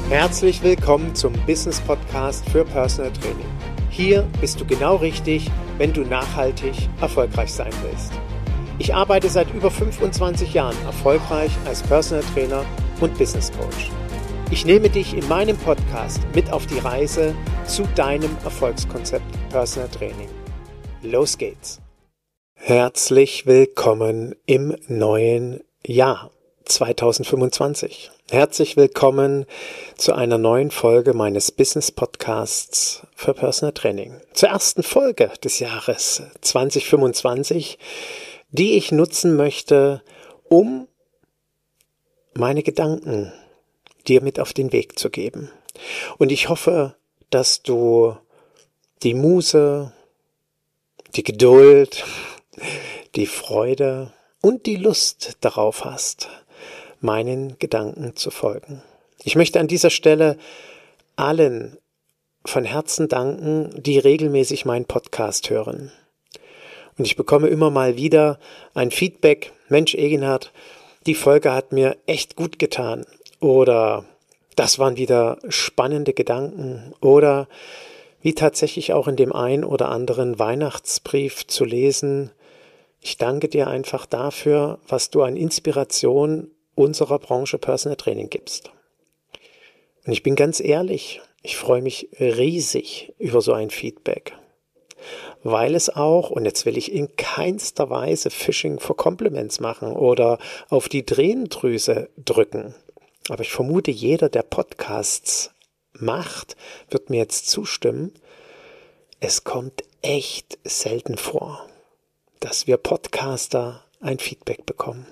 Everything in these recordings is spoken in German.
Herzlich willkommen zum Business Podcast für Personal Training. Hier bist du genau richtig, wenn du nachhaltig erfolgreich sein willst. Ich arbeite seit über 25 Jahren erfolgreich als Personal Trainer und Business Coach. Ich nehme dich in meinem Podcast mit auf die Reise zu deinem Erfolgskonzept Personal Training. Los geht's! Herzlich willkommen im neuen Jahr 2025. Herzlich willkommen zu einer neuen Folge meines Business Podcasts für Personal Training. Zur ersten Folge des Jahres 2025, die ich nutzen möchte, um meine Gedanken dir mit auf den Weg zu geben. Und ich hoffe, dass du die Muße, die Geduld, die Freude und die Lust darauf hast, meinen Gedanken zu folgen. Ich möchte an dieser Stelle allen von Herzen danken, die regelmäßig meinen Podcast hören. Und ich bekomme immer mal wieder ein Feedback: Mensch, Eginhard, die Folge hat mir echt gut getan. Oder das waren wieder spannende Gedanken. Oder wie tatsächlich auch in dem ein oder anderen Weihnachtsbrief zu lesen: Ich danke dir einfach dafür, was du an Inspiration unserer Branche Personal Training gibst. Und ich bin ganz ehrlich, ich freue mich riesig über so ein Feedback, weil es auch, und jetzt will ich in keinster Weise Fishing for Compliments machen oder auf die Tränendrüse drücken, aber ich vermute, jeder, der Podcasts macht, wird mir jetzt zustimmen, es kommt echt selten vor, dass wir Podcaster ein Feedback bekommen.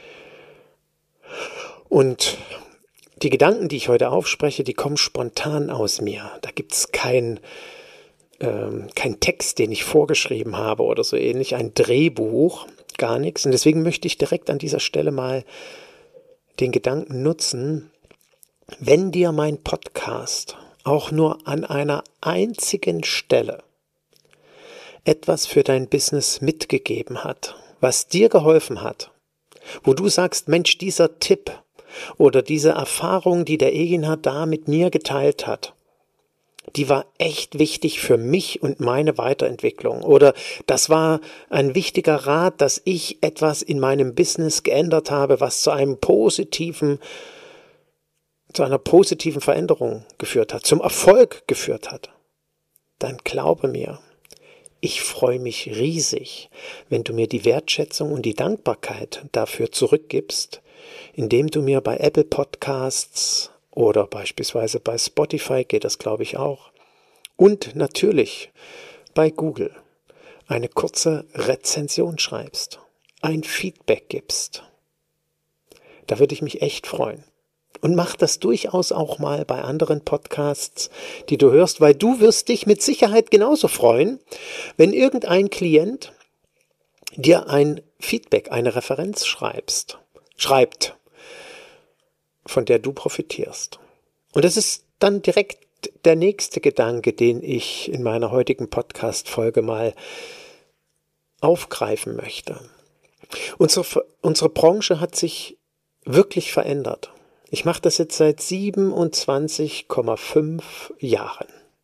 Und die Gedanken, die ich heute aufspreche, die kommen spontan aus mir. Da gibt es kein Text, den ich vorgeschrieben habe oder so ähnlich, ein Drehbuch, gar nichts. Und deswegen möchte ich direkt an dieser Stelle mal den Gedanken nutzen: Wenn dir mein Podcast auch nur an einer einzigen Stelle etwas für dein Business mitgegeben hat, was dir geholfen hat, wo du sagst, Mensch, dieser Tipp oder diese Erfahrung, die der Eginhard da mit mir geteilt hat, die war echt wichtig für mich und meine Weiterentwicklung. Oder das war ein wichtiger Rat, dass ich etwas in meinem Business geändert habe, was zu einer positiven Veränderung geführt hat, zum Erfolg geführt hat. Dann glaube mir, ich freue mich riesig, wenn du mir die Wertschätzung und die Dankbarkeit dafür zurückgibst, indem du mir bei Apple Podcasts oder beispielsweise bei Spotify, geht das glaube ich auch, und natürlich bei Google eine kurze Rezension schreibst, ein Feedback gibst. Da würde ich mich echt freuen. Und mach das durchaus auch mal bei anderen Podcasts, die du hörst, weil du wirst dich mit Sicherheit genauso freuen, wenn irgendein Klient dir ein Feedback, eine Referenz schreibt, von der du profitierst. Und das ist dann direkt der nächste Gedanke, den ich in meiner heutigen Podcast-Folge mal aufgreifen möchte. Unsere Branche hat sich wirklich verändert. Ich mache das jetzt seit 27,5 Jahren.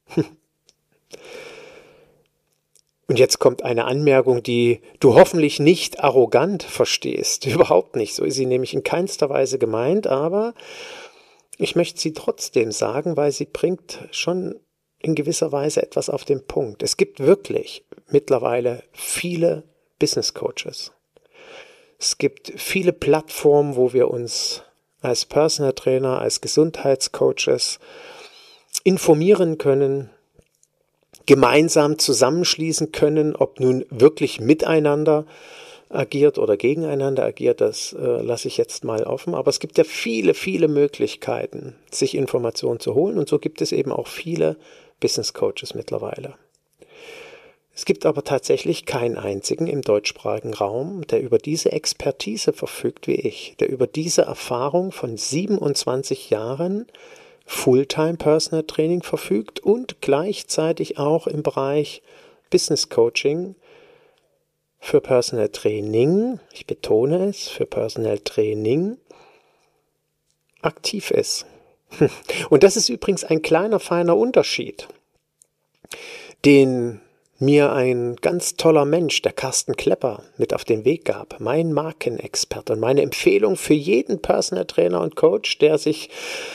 Und jetzt kommt eine Anmerkung, die du hoffentlich nicht arrogant verstehst. Überhaupt nicht. So ist sie nämlich in keinster Weise gemeint, aber ich möchte sie trotzdem sagen, weil sie bringt schon in gewisser Weise etwas auf den Punkt. Es gibt wirklich mittlerweile viele Business Coaches. Es gibt viele Plattformen, wo wir uns als Personal Trainer, als Gesundheitscoaches informieren können, gemeinsam zusammenschließen können, ob nun wirklich miteinander agiert oder gegeneinander agiert, das lasse ich jetzt mal offen. Aber es gibt ja viele, viele Möglichkeiten, sich Informationen zu holen, und so gibt es eben auch viele Business Coaches mittlerweile. Es gibt aber tatsächlich keinen einzigen im deutschsprachigen Raum, der über diese Expertise verfügt wie ich, der über diese Erfahrung von 27 Jahren Fulltime Personal Training verfügt und gleichzeitig auch im Bereich Business Coaching für Personal Training, ich betone es, für Personal Training aktiv ist. Und das ist übrigens ein kleiner, feiner Unterschied, den mir ein ganz toller Mensch, der Carsten Klepper, mit auf den Weg gab. Mein Markenexperte und meine Empfehlung für jeden Personal Trainer und Coach, der sich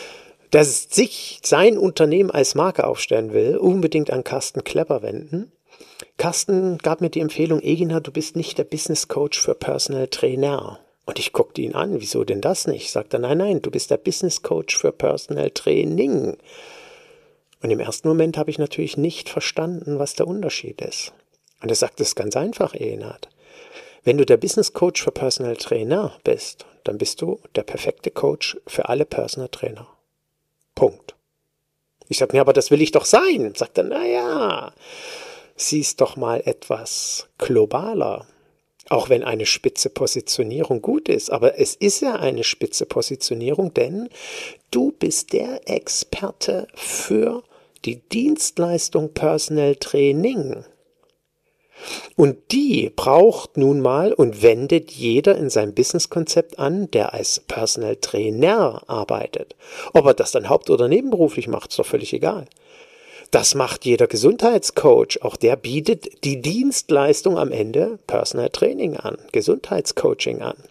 sein Unternehmen als Marke aufstellen will, unbedingt an Carsten Klepper wenden. Carsten gab mir die Empfehlung, Egina, du bist nicht der Business Coach für Personal Trainer. Und ich guckte ihn an, wieso denn das nicht? Sagt er, nein, du bist der Business Coach für Personal Training. Und im ersten Moment habe ich natürlich nicht verstanden, was der Unterschied ist. Und er sagt, es ist ganz einfach, Egenhard. Wenn du der Business Coach für Personal Trainer bist, dann bist du der perfekte Coach für alle Personal Trainer. Punkt. Ich sage, aber das will ich doch sein. Sagt er, sieh's doch mal etwas globaler. Auch wenn eine spitze Positionierung gut ist, aber es ist ja eine spitze Positionierung, denn du bist der Experte für die Dienstleistung Personal Training. Und die braucht nun mal und wendet jeder in seinem Businesskonzept an, der als Personal Trainer arbeitet. Ob er das dann haupt- oder nebenberuflich macht, ist doch völlig egal. Das macht jeder Gesundheitscoach. Auch der bietet die Dienstleistung am Ende Personal Training an, Gesundheitscoaching an.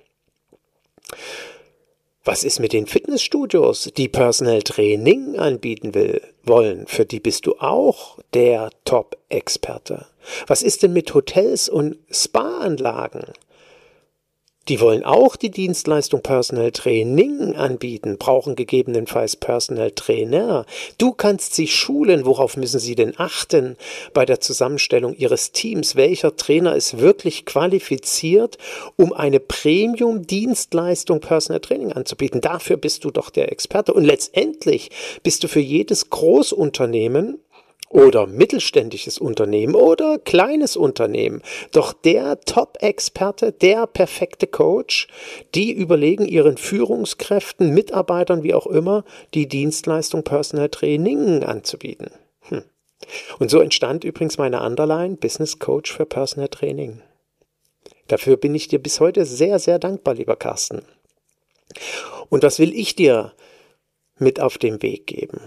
Was ist mit den Fitnessstudios, die Personal Training anbieten wollen? Für die bist du auch der Top-Experte. Was ist denn mit Hotels und Spa-Anlagen? Die wollen auch die Dienstleistung Personal Training anbieten, brauchen gegebenenfalls Personal Trainer. Du kannst sie schulen, worauf müssen sie denn achten bei der Zusammenstellung ihres Teams? Welcher Trainer ist wirklich qualifiziert, um eine Premium-Dienstleistung Personal Training anzubieten? Dafür bist du doch der Experte. Und letztendlich bist du für jedes Großunternehmen oder mittelständisches Unternehmen oder kleines Unternehmen. Doch der Top-Experte, der perfekte Coach, die überlegen ihren Führungskräften, Mitarbeitern, wie auch immer, die Dienstleistung Personal Training anzubieten. Und so entstand übrigens meine Underline Business Coach für Personal Training. Dafür bin ich dir bis heute sehr, sehr dankbar, lieber Carsten. Und was will ich dir mit auf den Weg geben?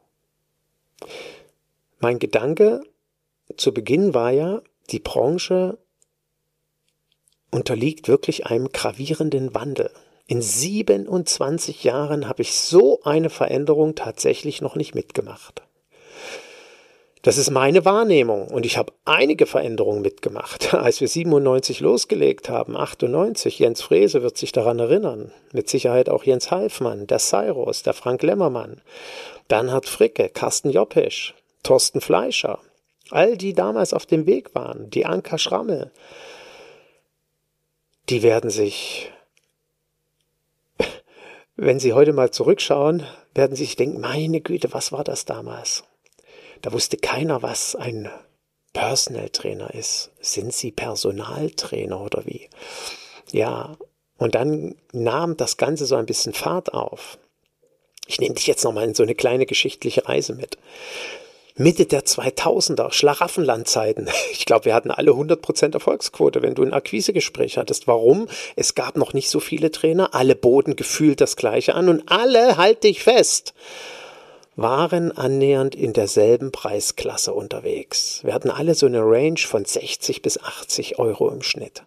Mein Gedanke zu Beginn war ja, die Branche unterliegt wirklich einem gravierenden Wandel. In 27 Jahren habe ich so eine Veränderung tatsächlich noch nicht mitgemacht. Das ist meine Wahrnehmung und ich habe einige Veränderungen mitgemacht. Als wir 97 losgelegt haben, 98, Jens Frese wird sich daran erinnern, mit Sicherheit auch Jens Halfmann, der Cyrus, der Frank Lemmermann, Bernhard Fricke, Carsten Joppisch, Thorsten Fleischer, all die damals auf dem Weg waren, die Anka Schrammel, die werden sich, wenn sie heute mal zurückschauen, werden sich denken, meine Güte, was war das damals? Da wusste keiner, was ein Personal Trainer ist. Sind sie Personaltrainer oder wie? Ja, und dann nahm das Ganze so ein bisschen Fahrt auf. Ich nehme dich jetzt nochmal in so eine kleine geschichtliche Reise mit. Mitte der 2000er, Schlaraffenlandzeiten. Ich glaube, wir hatten alle 100% Erfolgsquote, wenn du ein Akquisegespräch hattest. Warum? Es gab noch nicht so viele Trainer, alle boten gefühlt das Gleiche an und alle, halt dich fest, waren annähernd in derselben Preisklasse unterwegs. Wir hatten alle so eine Range von 60 bis 80 Euro im Schnitt.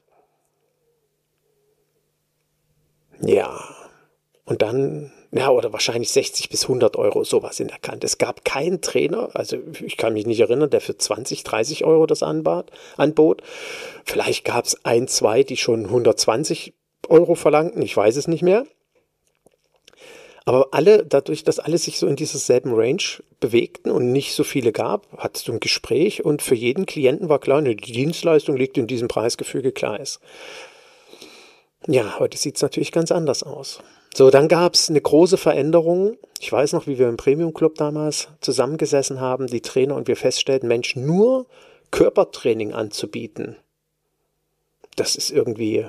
Ja, und dann, ja, oder wahrscheinlich 60 bis 100 Euro, sowas in der Kante. Es gab keinen Trainer, also ich kann mich nicht erinnern, der für 20, 30 Euro das anbot. Vielleicht gab es ein, zwei, die schon 120 Euro verlangten, ich weiß es nicht mehr. Aber alle, dadurch, dass alle sich so in dieser selben Range bewegten und nicht so viele gab, hattest du ein Gespräch und für jeden Klienten war klar, die Dienstleistung liegt in diesem Preisgefüge, klar ist. Ja, heute sieht es natürlich ganz anders aus. So, dann gab es eine große Veränderung. Ich weiß noch, wie wir im Premium Club damals zusammengesessen haben, die Trainer, und wir feststellten, Mensch, nur Körpertraining anzubieten, das ist irgendwie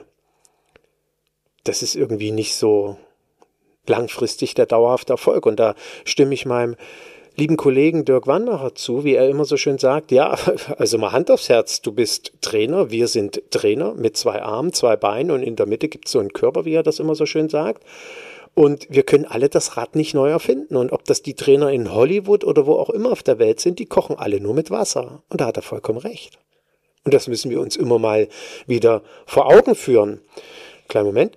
nicht so langfristig der dauerhafte Erfolg. Und da stimme ich meinem lieben Kollegen Dirk Wanmacher zu, wie er immer so schön sagt, ja, also mal Hand aufs Herz, du bist Trainer, wir sind Trainer mit 2 Armen, 2 Beinen und in der Mitte gibt es so einen Körper, wie er das immer so schön sagt. Und wir können alle das Rad nicht neu erfinden. Und ob das die Trainer in Hollywood oder wo auch immer auf der Welt sind, die kochen alle nur mit Wasser. Und da hat er vollkommen recht. Und das müssen wir uns immer mal wieder vor Augen führen. Kleinen Moment.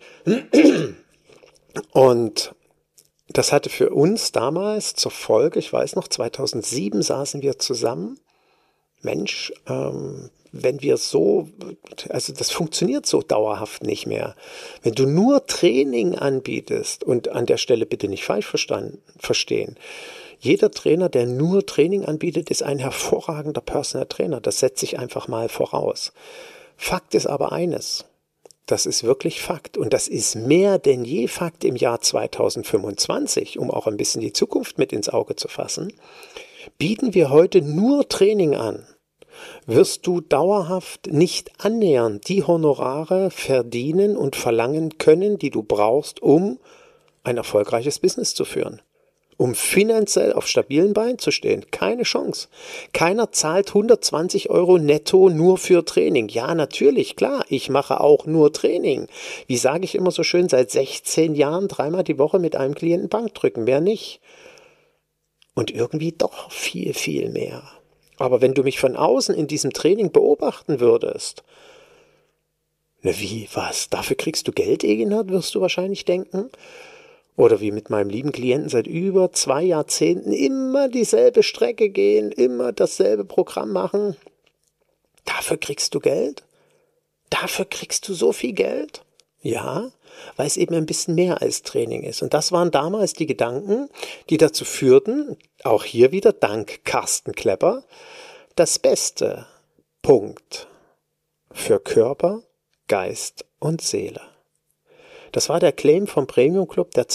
Und das hatte für uns damals zur Folge, ich weiß noch, 2007 saßen wir zusammen. Mensch, wenn wir so, also das funktioniert so dauerhaft nicht mehr. Wenn du nur Training anbietest, und an der Stelle bitte nicht falsch verstehen, jeder Trainer, der nur Training anbietet, ist ein hervorragender Personal Trainer. Das setze ich einfach mal voraus. Fakt ist aber eines. Das ist wirklich Fakt. Und das ist mehr denn je Fakt im Jahr 2025, um auch ein bisschen die Zukunft mit ins Auge zu fassen. Bieten wir heute nur Training an, wirst du dauerhaft nicht annähernd die Honorare verdienen und verlangen können, die du brauchst, um ein erfolgreiches Business zu führen. Um finanziell auf stabilen Beinen zu stehen. Keine Chance. Keiner zahlt 120 € netto nur für Training. Ja, natürlich, klar, ich mache auch nur Training. Wie sage ich immer so schön, seit 16 Jahren 3-mal die Woche mit einem Klienten Bankdrücken, mehr nicht. Und irgendwie doch viel, viel mehr. Aber wenn du mich von außen in diesem Training beobachten würdest, na wie, was, dafür kriegst du Geld, Eginhard, wirst du wahrscheinlich denken? Oder wie mit meinem lieben Klienten seit über 2 Jahrzehnten immer dieselbe Strecke gehen, immer dasselbe Programm machen. Dafür kriegst du Geld? Dafür kriegst du so viel Geld? Ja, weil es eben ein bisschen mehr als Training ist. Und das waren damals die Gedanken, die dazu führten, auch hier wieder dank Carsten Klepper, das Beste, Punkt, für Körper, Geist und Seele. Das war der Claim vom Premium Club, der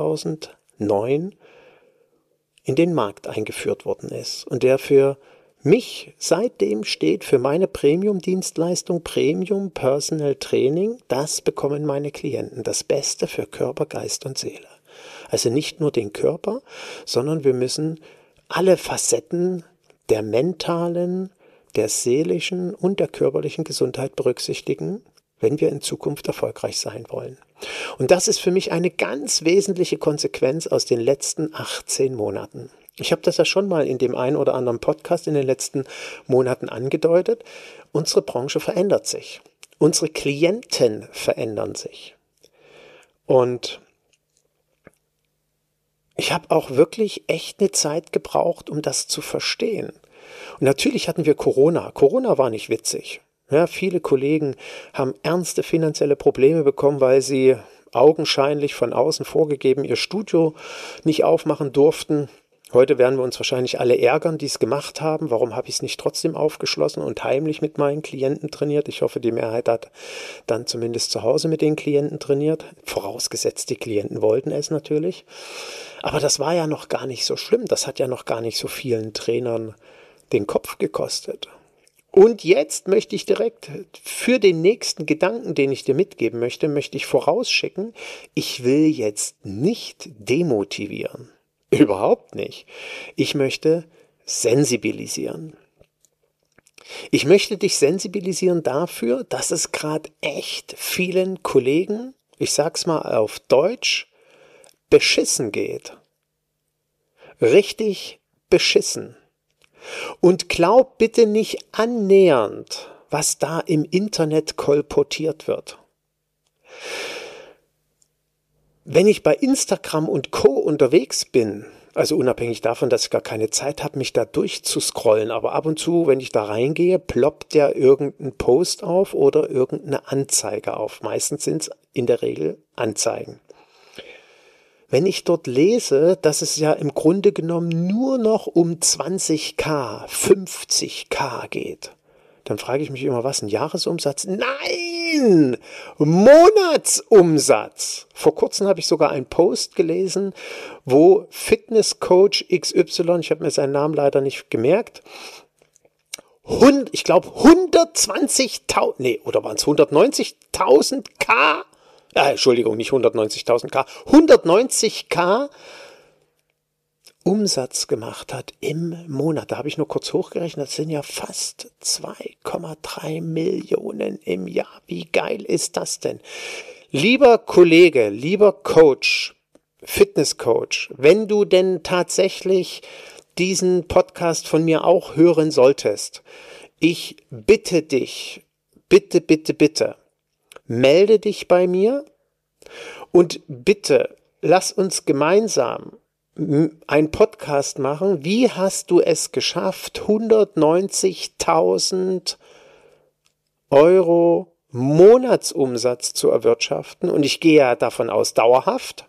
2009 in den Markt eingeführt worden ist und der für mich seitdem steht, für meine Premium-Dienstleistung, Premium Personal Training. Das bekommen meine Klienten, das Beste für Körper, Geist und Seele. Also nicht nur den Körper, sondern wir müssen alle Facetten der mentalen, der seelischen und der körperlichen Gesundheit berücksichtigen, wenn wir in Zukunft erfolgreich sein wollen. Und das ist für mich eine ganz wesentliche Konsequenz aus den letzten 18 Monaten. Ich habe das ja schon mal in dem einen oder anderen Podcast in den letzten Monaten angedeutet. Unsere Branche verändert sich. Unsere Klienten verändern sich. Und ich habe auch wirklich echt eine Zeit gebraucht, um das zu verstehen. Und natürlich hatten wir Corona. Corona war nicht witzig. Ja, viele Kollegen haben ernste finanzielle Probleme bekommen, weil sie augenscheinlich von außen vorgegeben ihr Studio nicht aufmachen durften. Heute werden wir uns wahrscheinlich alle ärgern, die es gemacht haben. Warum habe ich es nicht trotzdem aufgeschlossen und heimlich mit meinen Klienten trainiert? Ich hoffe, die Mehrheit hat dann zumindest zu Hause mit den Klienten trainiert. Vorausgesetzt, die Klienten wollten es natürlich. Aber das war ja noch gar nicht so schlimm. Das hat ja noch gar nicht so vielen Trainern den Kopf gekostet. Und jetzt möchte ich direkt für den nächsten Gedanken, den ich dir mitgeben möchte, möchte ich vorausschicken, ich will jetzt nicht demotivieren. Überhaupt nicht. Ich möchte sensibilisieren. Ich möchte dich sensibilisieren dafür, dass es gerade echt vielen Kollegen, ich sag's mal auf Deutsch, beschissen geht. Richtig beschissen. Und glaub bitte nicht annähernd, was da im Internet kolportiert wird. Wenn ich bei Instagram und Co. unterwegs bin, also unabhängig davon, dass ich gar keine Zeit habe, mich da durchzuscrollen, aber ab und zu, wenn ich da reingehe, ploppt ja irgendein Post auf oder irgendeine Anzeige auf. Meistens sind es in der Regel Anzeigen. Wenn ich dort lese, dass es ja im Grunde genommen nur noch um 20.000, 50.000 geht, dann frage ich mich immer, was, ein Jahresumsatz? Nein! Monatsumsatz! Vor kurzem habe ich sogar einen Post gelesen, wo Fitnesscoach XY, ich habe mir seinen Namen leider nicht gemerkt, ich glaube 120.000, nee, oder waren es 190.000 K? Entschuldigung, nicht 190.000 K, 190.000 Umsatz gemacht hat im Monat. Da habe ich nur kurz hochgerechnet, das sind ja fast 2,3 Millionen im Jahr. Wie geil ist das denn? Lieber Kollege, lieber Coach, Fitnesscoach, wenn du denn tatsächlich diesen Podcast von mir auch hören solltest, ich bitte dich, bitte, melde dich bei mir und bitte lass uns gemeinsam einen Podcast machen. Wie hast du es geschafft, 190.000 Euro Monatsumsatz zu erwirtschaften? Und ich gehe ja davon aus, dauerhaft.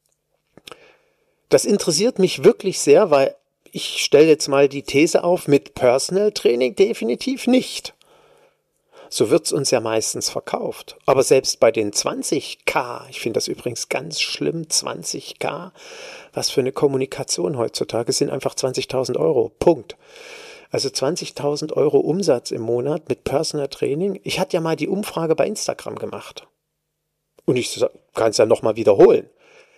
Das interessiert mich wirklich sehr, weil ich stelle jetzt mal die These auf, mit Personal Training definitiv nicht. So wird es uns ja meistens verkauft. Aber selbst bei den 20.000, ich finde das übrigens ganz schlimm, 20.000, was für eine Kommunikation heutzutage, sind einfach 20.000 Euro, Punkt. Also 20.000 Euro Umsatz im Monat mit Personal Training. Ich hatte ja mal die Umfrage bei Instagram gemacht. Und ich kann es ja nochmal wiederholen.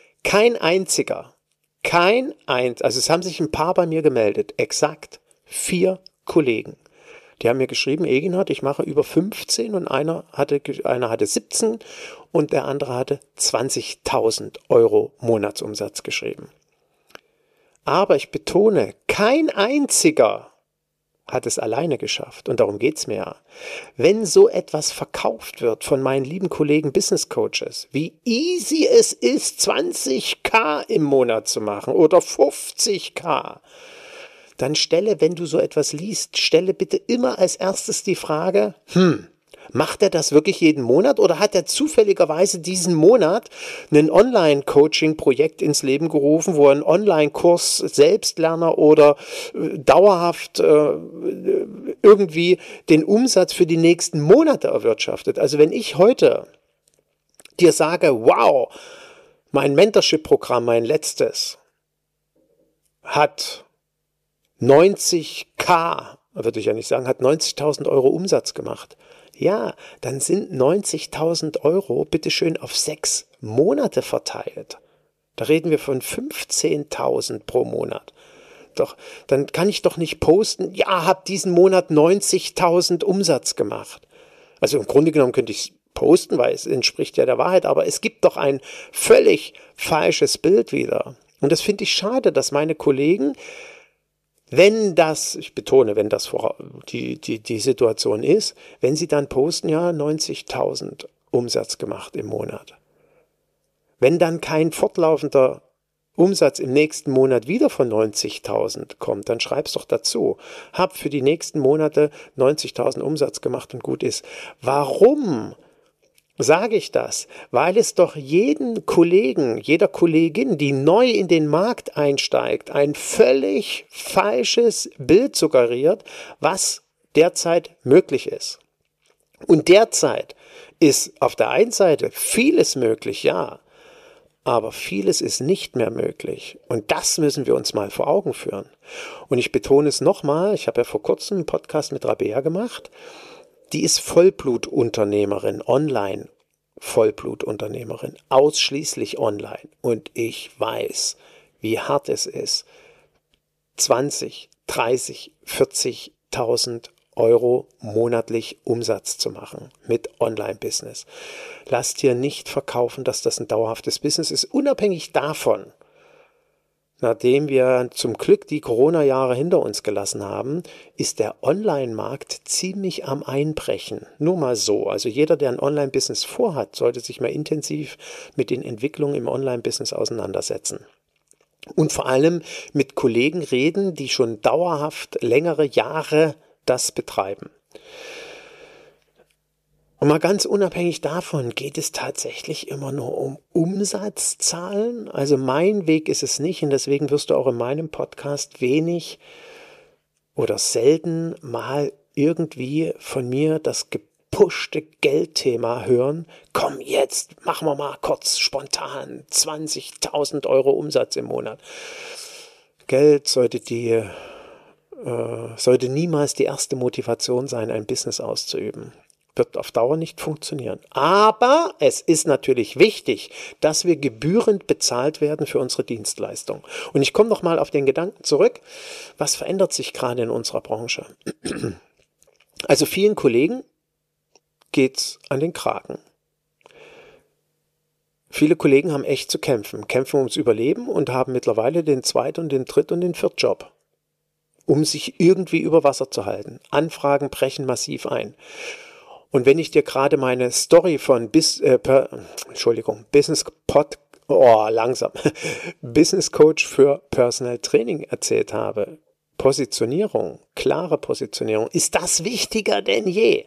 Also es haben sich ein paar bei mir gemeldet, exakt 4 Kollegen. Die haben mir geschrieben, Eginhard, ich mache über 15 und einer hatte 17 und der andere hatte 20.000 Euro Monatsumsatz geschrieben. Aber ich betone, kein einziger hat es alleine geschafft. Und darum geht's mir ja. Wenn so etwas verkauft wird von meinen lieben Kollegen Business Coaches, wie easy es ist, 20.000 im Monat zu machen oder 50.000, dann wenn du so etwas liest, stelle bitte immer als erstes die Frage, macht er das wirklich jeden Monat oder hat er zufälligerweise diesen Monat ein Online-Coaching-Projekt ins Leben gerufen, wo er einen Online-Kurs Selbstlerner oder dauerhaft irgendwie den Umsatz für die nächsten Monate erwirtschaftet? Also wenn ich heute dir sage, wow, mein Mentorship-Programm, mein letztes, hat 90.000, würde ich ja nicht sagen, hat 90.000 Euro Umsatz gemacht. Ja, dann sind 90.000 Euro bitteschön auf 6 Monate verteilt. Da reden wir von 15.000 pro Monat. Doch, dann kann ich doch nicht posten, ja, hab diesen Monat 90.000 Umsatz gemacht. Also im Grunde genommen könnte ich es posten, weil es entspricht ja der Wahrheit, aber es gibt doch ein völlig falsches Bild wieder. Und das finde ich schade, dass meine Kollegen, ich betone, wenn das die Situation ist, wenn sie dann posten, ja, 90.000 Umsatz gemacht im Monat. Wenn dann kein fortlaufender Umsatz im nächsten Monat wieder von 90.000 kommt, dann schreib's doch dazu. Hab für die nächsten Monate 90.000 Umsatz gemacht und gut ist. Warum sage ich das? Weil es doch jeden Kollegen, jeder Kollegin, die neu in den Markt einsteigt, ein völlig falsches Bild suggeriert, was derzeit möglich ist. Und derzeit ist auf der einen Seite vieles möglich, ja, aber vieles ist nicht mehr möglich. Und das müssen wir uns mal vor Augen führen. Und ich betone es nochmal, ich habe ja vor kurzem einen Podcast mit Rabea gemacht. Die ist Vollblutunternehmerin, Online-Vollblutunternehmerin, ausschließlich online. Und ich weiß, wie hart es ist, 20, 30, 40.000 Euro monatlich Umsatz zu machen mit Online-Business. Lass dir nicht verkaufen, dass das ein dauerhaftes Business ist, unabhängig davon. Nachdem wir zum Glück die Corona-Jahre hinter uns gelassen haben, ist der Online-Markt ziemlich am Einbrechen. Nur mal so. Also jeder, der ein Online-Business vorhat, sollte sich mal intensiv mit den Entwicklungen im Online-Business auseinandersetzen. Und vor allem mit Kollegen reden, die schon dauerhaft längere Jahre das betreiben. Und mal ganz unabhängig davon, geht es tatsächlich immer nur um Umsatzzahlen? Also mein Weg ist es nicht und deswegen wirst du auch in meinem Podcast wenig oder selten mal irgendwie von mir das gepushte Geldthema hören. Komm jetzt, machen wir mal kurz spontan 20.000 Euro Umsatz im Monat. Geld sollte niemals die erste Motivation sein, ein Business auszuüben. Wird auf Dauer nicht funktionieren. Aber es ist natürlich wichtig, dass wir gebührend bezahlt werden für unsere Dienstleistung. Und ich komme noch mal auf den Gedanken zurück, was verändert sich gerade in unserer Branche? Also vielen Kollegen geht's an den Kragen. Viele Kollegen haben echt zu kämpfen ums Überleben und haben mittlerweile den Zweit- und den Dritt- und den Viertjob, um sich irgendwie über Wasser zu halten. Anfragen brechen massiv ein. Und wenn ich dir gerade meine Story von Business Coach für Personal Training erzählt habe, Positionierung, klare Positionierung, ist das wichtiger denn je.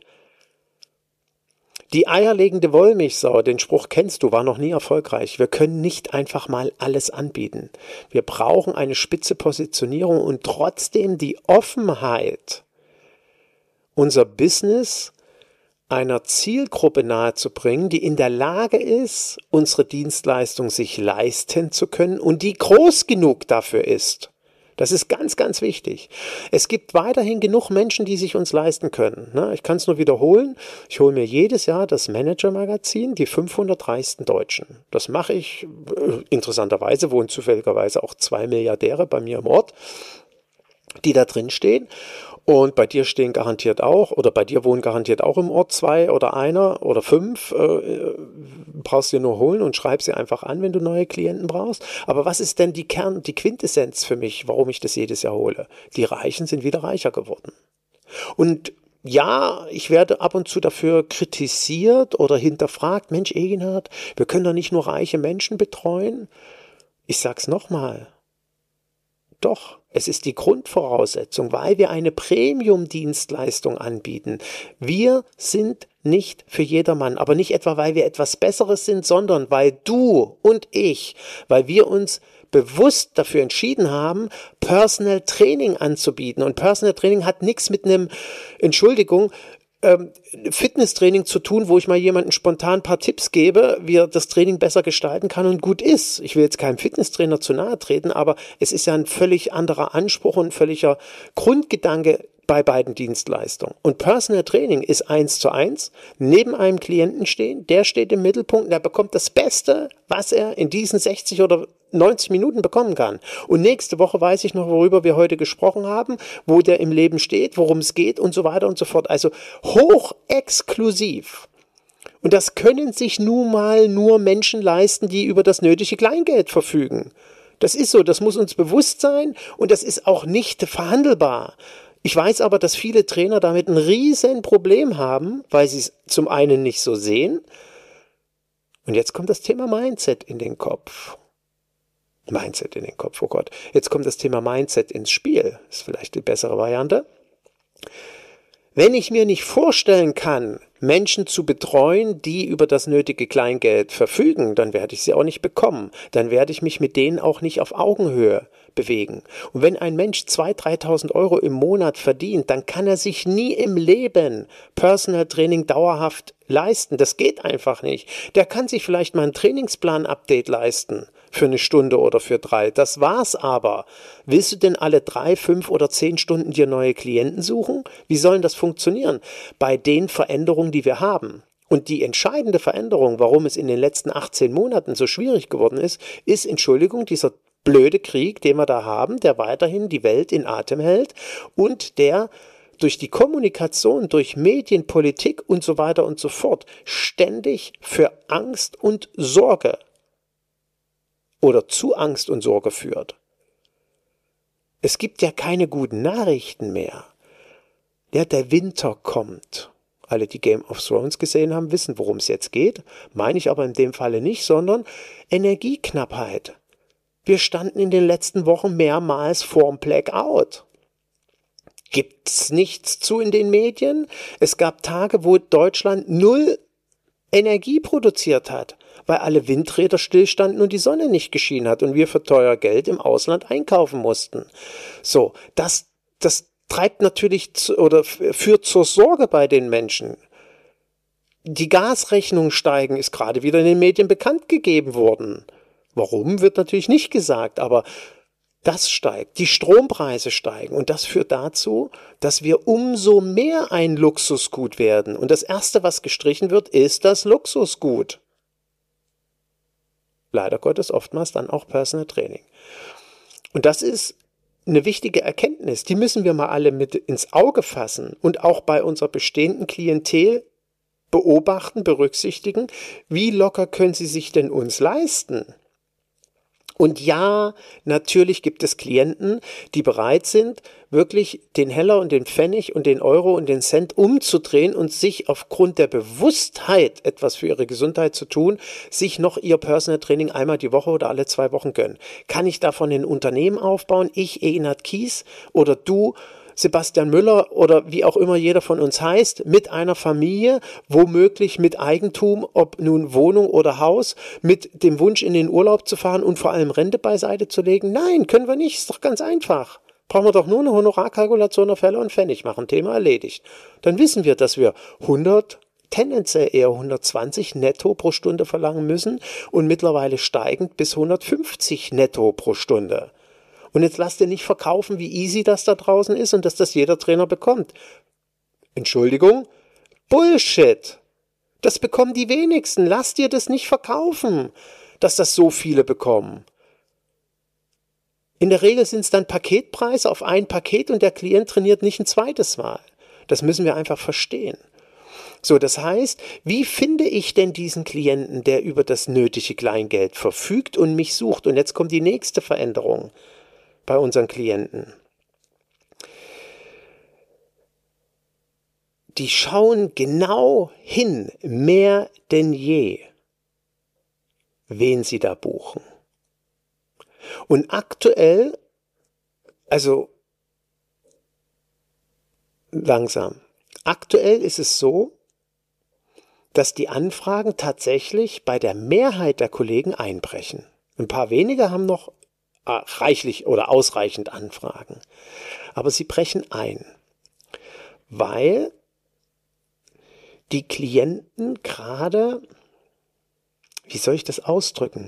Die eierlegende Wollmilchsau, den Spruch kennst du, war noch nie erfolgreich. Wir können nicht einfach mal alles anbieten. Wir brauchen eine spitze Positionierung und trotzdem die Offenheit, unser Business einer Zielgruppe nahezubringen, die in der Lage ist, unsere Dienstleistung sich leisten zu können und die groß genug dafür ist. Das ist ganz, ganz wichtig. Es gibt weiterhin genug Menschen, die sich uns leisten können. Ich kann es nur wiederholen. Ich hole mir jedes Jahr das Manager-Magazin, die 500 reichsten Deutschen. Das mache ich. Interessanterweise wohnen zufälligerweise auch 2 Milliardäre bei mir im Ort, die da drin stehen. Und bei dir stehen garantiert auch, oder bei dir wohnen garantiert auch im Ort 2 oder einer oder 5. Brauchst du dir nur holen und schreib sie einfach an, wenn du neue Klienten brauchst. Aber was ist denn die Quintessenz für mich, warum ich das jedes Jahr hole? Die Reichen sind wieder reicher geworden. Und ja, ich werde ab und zu dafür kritisiert oder hinterfragt, Mensch Eginhard, wir können doch nicht nur reiche Menschen betreuen. Ich sag's nochmal. Doch, es ist die Grundvoraussetzung, weil wir eine Premium-Dienstleistung anbieten. Wir sind nicht für jedermann, aber nicht etwa, weil wir etwas Besseres sind, sondern weil du und ich, weil wir uns bewusst dafür entschieden haben, Personal Training anzubieten. Und Personal Training hat nichts mit einem, Fitnesstraining zu tun, wo ich mal jemandem spontan ein paar Tipps gebe, wie er das Training besser gestalten kann und gut ist. Ich will jetzt keinem Fitnesstrainer zu nahe treten, aber es ist ja ein völlig anderer Anspruch und ein völliger Grundgedanke bei beiden Dienstleistungen. Und Personal Training ist 1:1, neben einem Klienten stehen, der steht im Mittelpunkt, der bekommt das Beste, was er in diesen 60 oder 90 Minuten bekommen kann. Und nächste Woche weiß ich noch, worüber wir heute gesprochen haben, wo der im Leben steht, worum es geht und so weiter und so fort. Also hochexklusiv. Und das können sich nun mal nur Menschen leisten, die über das nötige Kleingeld verfügen. Das ist so, das muss uns bewusst sein und das ist auch nicht verhandelbar. Ich weiß aber, dass viele Trainer damit ein riesen Problem haben, weil sie es zum einen nicht so sehen. Und jetzt kommt das Thema Mindset in den Kopf. Oh Gott. Jetzt kommt das Thema Mindset ins Spiel. Ist vielleicht die bessere Variante. Wenn ich mir nicht vorstellen kann, Menschen zu betreuen, die über das nötige Kleingeld verfügen, dann werde ich sie auch nicht bekommen. Dann werde ich mich mit denen auch nicht auf Augenhöhe bewegen. Und wenn ein Mensch 2.000, 3.000 Euro im Monat verdient, dann kann er sich nie im Leben Personal Training dauerhaft leisten. Das geht einfach nicht. Der kann sich vielleicht mal ein Trainingsplan-Update leisten für 1 Stunde oder für 3. Das war's aber. Willst du denn alle 3, 5 oder 10 Stunden dir neue Klienten suchen? Wie soll das funktionieren? Bei den Veränderungen, die wir haben. Und die entscheidende Veränderung, warum es in den letzten 18 Monaten so schwierig geworden ist, dieser blöde Krieg, den wir da haben, der weiterhin die Welt in Atem hält und der durch die Kommunikation, durch Medien, Politik und so weiter und so fort ständig für Angst und Sorge oder zu Angst und Sorge führt. Es gibt ja keine guten Nachrichten mehr. Ja, der Winter kommt. Alle, die Game of Thrones gesehen haben, wissen, worum es jetzt geht. Meine ich aber in dem Falle nicht, sondern Energieknappheit. Wir standen in den letzten Wochen mehrmals vorm Blackout. Gibt's nichts zu in den Medien? Es gab Tage, wo Deutschland 0 Energie produziert hat, weil alle Windräder stillstanden und die Sonne nicht geschienen hat und wir für teuer Geld im Ausland einkaufen mussten. So, das treibt natürlich oder führt zur Sorge bei den Menschen. Die Gasrechnungen steigen, ist gerade wieder in den Medien bekannt gegeben worden. Warum, wird natürlich nicht gesagt, aber das steigt, die Strompreise steigen und das führt dazu, dass wir umso mehr ein Luxusgut werden. Und das Erste, was gestrichen wird, ist das Luxusgut. Leider Gottes oftmals dann auch Personal Training. Und das ist eine wichtige Erkenntnis, die müssen wir mal alle mit ins Auge fassen und auch bei unserer bestehenden Klientel beobachten, berücksichtigen, wie locker können Sie sich denn uns leisten? Und ja, natürlich gibt es Klienten, die bereit sind, wirklich den Heller und den Pfennig und den Euro und den Cent umzudrehen und sich aufgrund der Bewusstheit, etwas für ihre Gesundheit zu tun, sich noch ihr Personal Training einmal die Woche oder alle 2 Wochen gönnen. Kann ich davon ein Unternehmen aufbauen? Ich, Enat Kies, oder du, Sebastian Müller oder wie auch immer jeder von uns heißt, mit einer Familie, womöglich mit Eigentum, ob nun Wohnung oder Haus, mit dem Wunsch in den Urlaub zu fahren und vor allem Rente beiseite zu legen? Nein, können wir nicht, ist doch ganz einfach. Brauchen wir doch nur eine Honorarkalkulation auf Heller und Pfennig machen, Thema erledigt. Dann wissen wir, dass wir 100, tendenziell eher 120 netto pro Stunde verlangen müssen und mittlerweile steigend bis 150 netto pro Stunde. Und jetzt lasst ihr nicht verkaufen, wie easy das da draußen ist und dass das jeder Trainer bekommt. Entschuldigung? Bullshit! Das bekommen die wenigsten. Lasst ihr das nicht verkaufen, dass das so viele bekommen. In der Regel sind es dann Paketpreise auf ein Paket und der Klient trainiert nicht ein zweites Mal. Das müssen wir einfach verstehen. So, das heißt, wie finde ich denn diesen Klienten, der über das nötige Kleingeld verfügt und mich sucht? Und jetzt kommt die nächste Veränderung bei unseren Klienten. Die schauen genau hin, mehr denn je, wen sie da buchen. Und aktuell, also langsam, aktuell ist es so, dass die Anfragen tatsächlich bei der Mehrheit der Kollegen einbrechen. Ein paar wenige haben noch reichlich oder ausreichend Anfragen. Aber sie brechen ein, weil die Klienten gerade, wie soll ich das ausdrücken?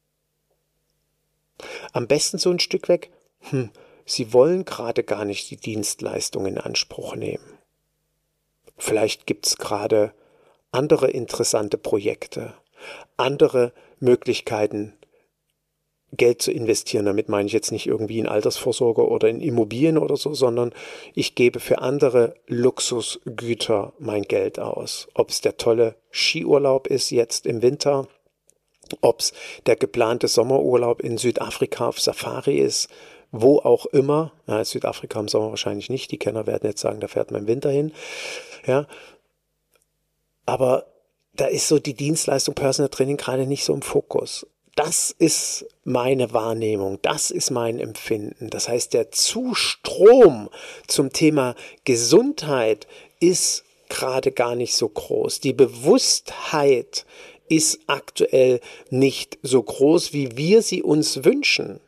Am besten so ein Stück weg, sie wollen gerade gar nicht die Dienstleistung in Anspruch nehmen. Vielleicht gibt es gerade andere interessante Projekte, andere Möglichkeiten, Geld zu investieren. Damit meine ich jetzt nicht irgendwie in Altersvorsorge oder in Immobilien oder so, sondern ich gebe für andere Luxusgüter mein Geld aus. Ob es der tolle Skiurlaub ist jetzt im Winter, ob es der geplante Sommerurlaub in Südafrika auf Safari ist, wo auch immer. Ja, Südafrika im Sommer wahrscheinlich nicht. Die Kenner werden jetzt sagen, da fährt man im Winter hin. Ja, aber da ist so die Dienstleistung Personal Training gerade nicht so im Fokus. Das ist meine Wahrnehmung, das ist mein Empfinden. Das heißt, der Zustrom zum Thema Gesundheit ist gerade gar nicht so groß. Die Bewusstheit ist aktuell nicht so groß, wie wir sie uns wünschen.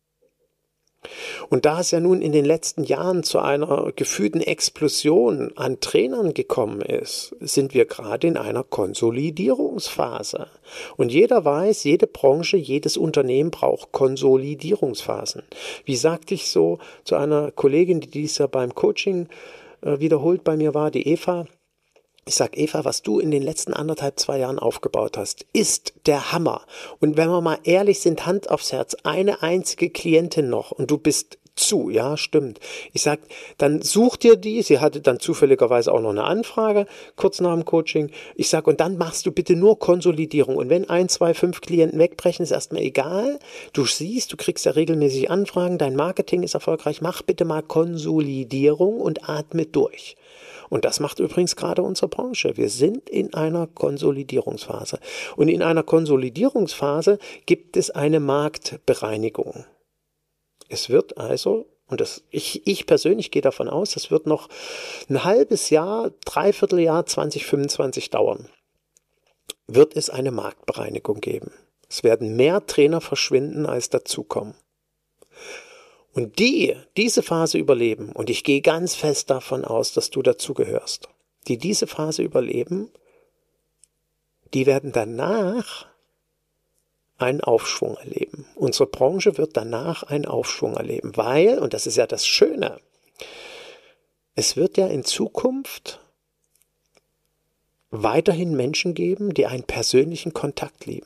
Und da es ja nun in den letzten Jahren zu einer gefühlten Explosion an Trainern gekommen ist, sind wir gerade in einer Konsolidierungsphase. Und jeder weiß, jede Branche, jedes Unternehmen braucht Konsolidierungsphasen. Wie sagte ich so zu einer Kollegin, die dies ja beim Coaching wiederholt bei mir war, die Eva: Ich sag, Eva, was du in den letzten 1,5, 2 Jahren aufgebaut hast, ist der Hammer. Und wenn wir mal ehrlich sind, Hand aufs Herz, eine einzige Klientin noch und du bist zu, ja, stimmt. Ich sag, dann such dir die, sie hatte dann zufälligerweise auch noch eine Anfrage, kurz nach dem Coaching. Ich sag, und dann machst du bitte nur Konsolidierung. Und wenn 1, 2, 5 Klienten wegbrechen, ist erstmal egal. Du siehst, du kriegst ja regelmäßig Anfragen, dein Marketing ist erfolgreich. Mach bitte mal Konsolidierung und atme durch. Und das macht übrigens gerade unsere Branche. Wir sind in einer Konsolidierungsphase. Und in einer Konsolidierungsphase gibt es eine Marktbereinigung. Es wird also, und ich persönlich gehe davon aus, das wird noch ein halbes Jahr, Dreivierteljahr 2025 dauern, wird es eine Marktbereinigung geben. Es werden mehr Trainer verschwinden, als dazukommen. Und diese Phase überleben, und ich gehe ganz fest davon aus, dass du dazugehörst, die diese Phase überleben, die werden danach einen Aufschwung erleben. Unsere Branche wird danach einen Aufschwung erleben, weil, und das ist ja das Schöne, es wird ja in Zukunft weiterhin Menschen geben, die einen persönlichen Kontakt lieben.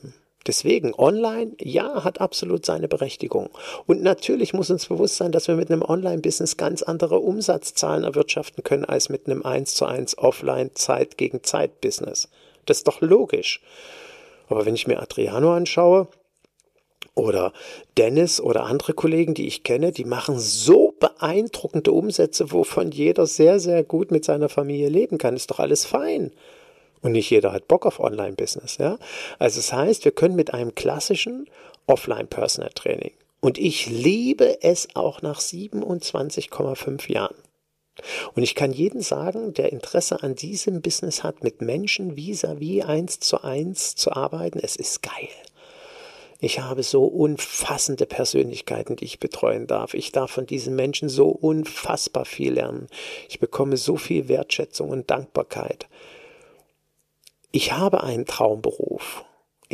Deswegen, online, ja, hat absolut seine Berechtigung. Und natürlich muss uns bewusst sein, dass wir mit einem Online-Business ganz andere Umsatzzahlen erwirtschaften können als mit einem 1:1 Offline-Zeit gegen Zeit-Business. Das ist doch logisch. Aber wenn ich mir Adriano anschaue oder Dennis oder andere Kollegen, die ich kenne, die machen so beeindruckende Umsätze, wovon jeder sehr, sehr gut mit seiner Familie leben kann. Ist doch alles fein. Und nicht jeder hat Bock auf Online-Business. Ja? Also das heißt, wir können mit einem klassischen Offline-Personal-Training, und ich liebe es auch nach 27,5 Jahren. Und ich kann jedem sagen, der Interesse an diesem Business hat, mit Menschen vis-à-vis 1:1 zu arbeiten, es ist geil. Ich habe so umfassende Persönlichkeiten, die ich betreuen darf. Ich darf von diesen Menschen so unfassbar viel lernen. Ich bekomme so viel Wertschätzung und Dankbarkeit. Ich habe einen Traumberuf.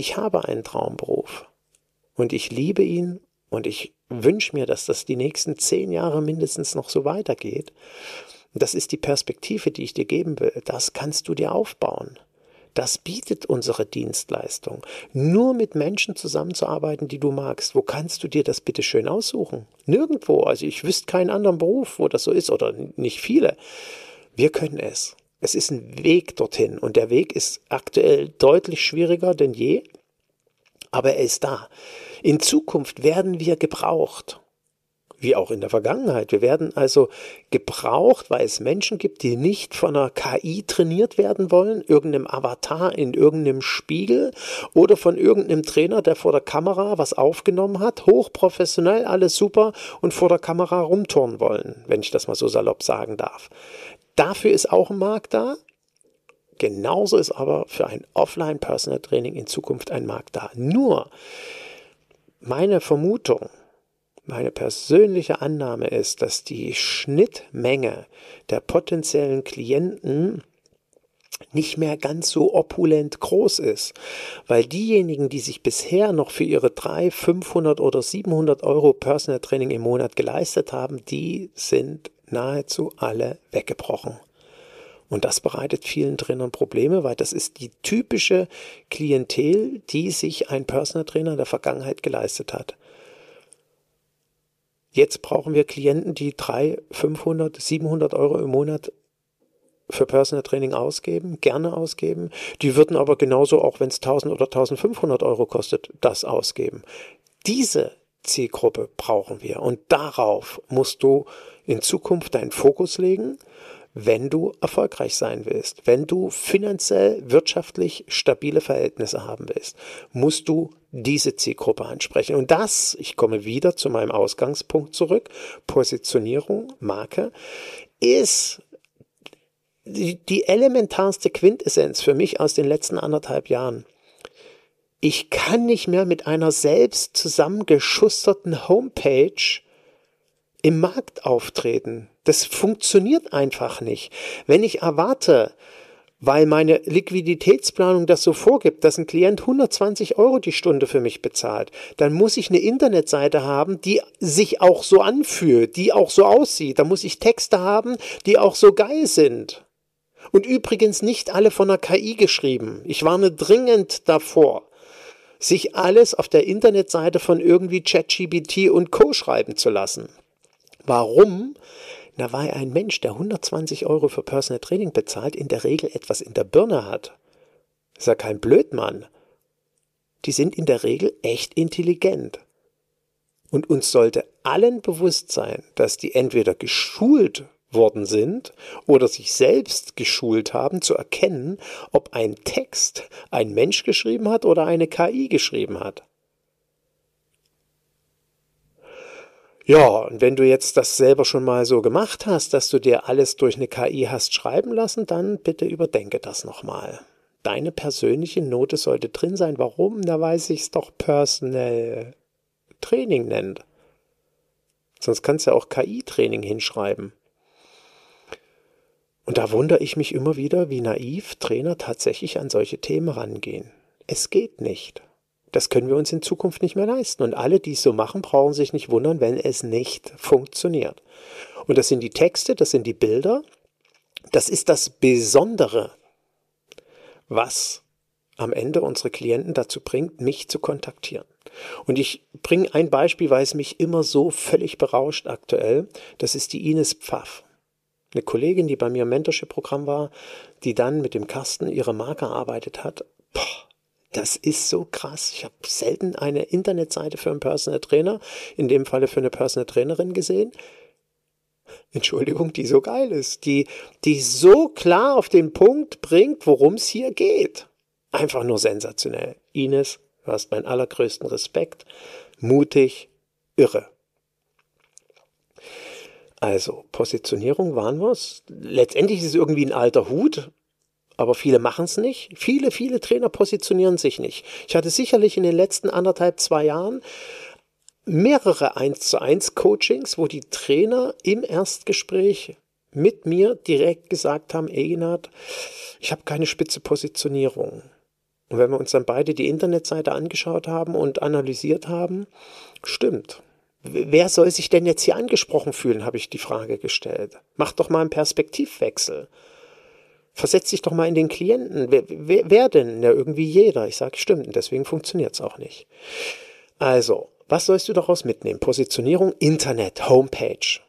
Und ich liebe ihn und ich wünsche mir, dass das die nächsten 10 Jahre mindestens noch so weitergeht. Und das ist die Perspektive, die ich dir geben will. Das kannst du dir aufbauen. Das bietet unsere Dienstleistung. Nur mit Menschen zusammenzuarbeiten, die du magst. Wo kannst du dir das bitte schön aussuchen? Nirgendwo. Also ich wüsste keinen anderen Beruf, wo das so ist, oder nicht viele. Wir können es. Es ist ein Weg dorthin und der Weg ist aktuell deutlich schwieriger denn je, aber er ist da. In Zukunft werden wir gebraucht, wie auch in der Vergangenheit. Wir werden also gebraucht, weil es Menschen gibt, die nicht von einer KI trainiert werden wollen, irgendeinem Avatar in irgendeinem Spiegel oder von irgendeinem Trainer, der vor der Kamera was aufgenommen hat, hochprofessionell, alles super, und vor der Kamera rumturnen wollen, wenn ich das mal so salopp sagen darf. Dafür ist auch ein Markt da. Genauso ist aber für ein Offline-Personal-Training in Zukunft ein Markt da. Nur meine Vermutung, meine persönliche Annahme ist, dass die Schnittmenge der potenziellen Klienten nicht mehr ganz so opulent groß ist, weil diejenigen, die sich bisher noch für ihre 300, 500 oder 700 Euro Personal Training im Monat geleistet haben, die sind nahezu alle weggebrochen. Und das bereitet vielen Trainern Probleme, weil das ist die typische Klientel, die sich ein Personal Trainer in der Vergangenheit geleistet hat. Jetzt brauchen wir Klienten, die 300, 500, 700 Euro im Monat für Personal Training ausgeben, gerne ausgeben. Die würden aber genauso, auch wenn es 1000 oder 1500 Euro kostet, das ausgeben. Diese Zielgruppe brauchen wir und darauf musst du in Zukunft deinen Fokus legen, wenn du erfolgreich sein willst. Wenn du finanziell, wirtschaftlich stabile Verhältnisse haben willst, musst du diese Zielgruppe ansprechen. Und das, ich komme wieder zu meinem Ausgangspunkt zurück, Positionierung, Marke, ist die elementarste Quintessenz für mich aus den letzten 1,5 Jahren. Ich kann nicht mehr mit einer selbst zusammengeschusterten Homepage im Markt auftreten. Das funktioniert einfach nicht. Wenn ich erwarte, weil meine Liquiditätsplanung das so vorgibt, dass ein Klient 120 Euro die Stunde für mich bezahlt, dann muss ich eine Internetseite haben, die sich auch so anfühlt, die auch so aussieht. Da muss ich Texte haben, die auch so geil sind. Und übrigens nicht alle von einer KI geschrieben. Ich warne dringend davor, sich alles auf der Internetseite von irgendwie ChatGPT und Co. schreiben zu lassen. Warum? Na, weil ein Mensch, der 120 Euro für Personal Training bezahlt, in der Regel etwas in der Birne hat. Ist ja kein Blödmann. Die sind in der Regel echt intelligent. Und uns sollte allen bewusst sein, dass die entweder geschult worden sind oder sich selbst geschult haben, zu erkennen, ob ein Text ein Mensch geschrieben hat oder eine KI geschrieben hat. Ja, und wenn du jetzt das selber schon mal so gemacht hast, dass du dir alles durch eine KI hast schreiben lassen, dann bitte überdenke das nochmal. Deine persönliche Note sollte drin sein. Warum? Da weiß ich es doch Personal Training nennt. Sonst kannst du ja auch KI-Training hinschreiben. Und da wundere ich mich immer wieder, wie naiv Trainer tatsächlich an solche Themen rangehen. Es geht nicht. Das können wir uns in Zukunft nicht mehr leisten. Und alle, die es so machen, brauchen sich nicht wundern, wenn es nicht funktioniert. Und das sind die Texte, das sind die Bilder. Das ist das Besondere, was am Ende unsere Klienten dazu bringt, mich zu kontaktieren. Und ich bringe ein Beispiel, weil es mich immer so völlig berauscht aktuell. Das ist die Ines Pfaff. Eine Kollegin, die bei mir im Mentorship-Programm war, die dann mit dem Carsten ihre Marke erarbeitet hat. Boah, das ist so krass. Ich habe selten eine Internetseite für einen Personal Trainer, in dem Falle für eine Personal Trainerin gesehen, Entschuldigung, die so geil ist, die so klar auf den Punkt bringt, worum es hier geht. Einfach nur sensationell. Ines, du hast meinen allergrößten Respekt. Mutig, irre. Also, Positionierung waren wir's. Letztendlich ist es irgendwie ein alter Hut, aber viele machen es nicht. Viele Trainer positionieren sich nicht. Ich hatte sicherlich in den letzten 2 Jahren mehrere 1:1 Coachings, wo die Trainer im Erstgespräch mit mir direkt gesagt haben, Eginhard, ich habe keine spitze Positionierung. Und wenn wir uns dann beide die Internetseite angeschaut haben und analysiert haben, stimmt. Wer soll sich denn jetzt hier angesprochen fühlen, habe ich die Frage gestellt. Mach doch mal einen Perspektivwechsel. Versetz dich doch mal in den Klienten. Wer denn? Ja, irgendwie jeder. Ich sage, stimmt, und deswegen funktioniert es auch nicht. Also, was sollst du daraus mitnehmen? Positionierung, Internet, Homepage.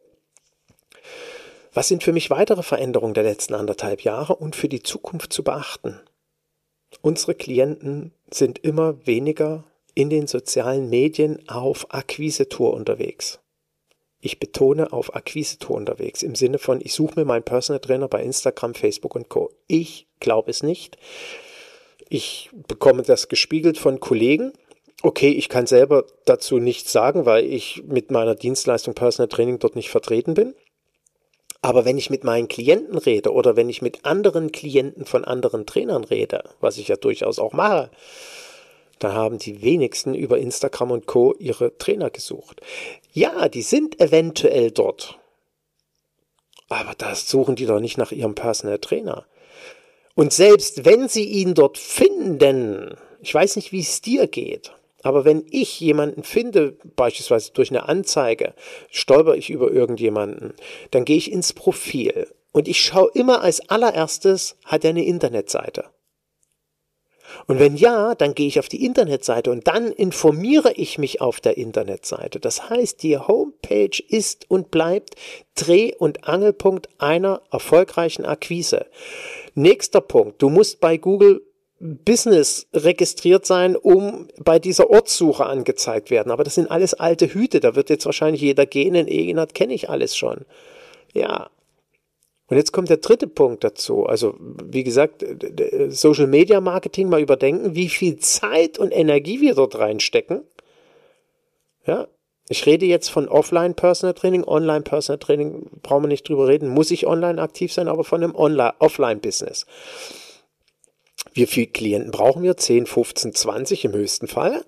Was sind für mich weitere Veränderungen der letzten 1,5 Jahre und für die Zukunft zu beachten? Unsere Klienten sind immer weniger in den sozialen Medien auf Akquise-Tour unterwegs. Ich betone auf Akquise-Tour unterwegs, im Sinne von, ich suche mir meinen Personal Trainer bei Instagram, Facebook und Co. Ich glaube es nicht. Ich bekomme das gespiegelt von Kollegen. Okay, ich kann selber dazu nichts sagen, weil ich mit meiner Dienstleistung Personal Training dort nicht vertreten bin. Aber wenn ich mit meinen Klienten rede oder wenn ich mit anderen Klienten von anderen Trainern rede, was ich ja durchaus auch mache, da haben die wenigsten über Instagram und Co. ihre Trainer gesucht. Ja, die sind eventuell dort, aber da suchen die doch nicht nach ihrem Personal Trainer. Und selbst wenn sie ihn dort finden, ich weiß nicht, wie es dir geht, aber wenn ich jemanden finde, beispielsweise durch eine Anzeige, stolper ich über irgendjemanden, dann gehe ich ins Profil und ich schaue immer als allererstes, hat er eine Internetseite? Und wenn ja, dann gehe ich auf die Internetseite und dann informiere ich mich auf der Internetseite. Das heißt, die Homepage ist und bleibt Dreh- und Angelpunkt einer erfolgreichen Akquise. Nächster Punkt, du musst bei Google Business registriert sein, um bei dieser Ortssuche angezeigt werden. Aber das sind alles alte Hüte, da wird jetzt wahrscheinlich jeder gehen, in Eginhard kenne ich alles schon. Ja. Und jetzt kommt der dritte Punkt dazu. Also, wie gesagt, Social Media Marketing mal überdenken, wie viel Zeit und Energie wir dort reinstecken. Ja. Ich rede jetzt von Offline Personal Training, Online Personal Training, brauchen wir nicht drüber reden, muss ich online aktiv sein, aber von einem Offline Business. Wie viele Klienten brauchen wir? 10, 15, 20 im höchsten Fall.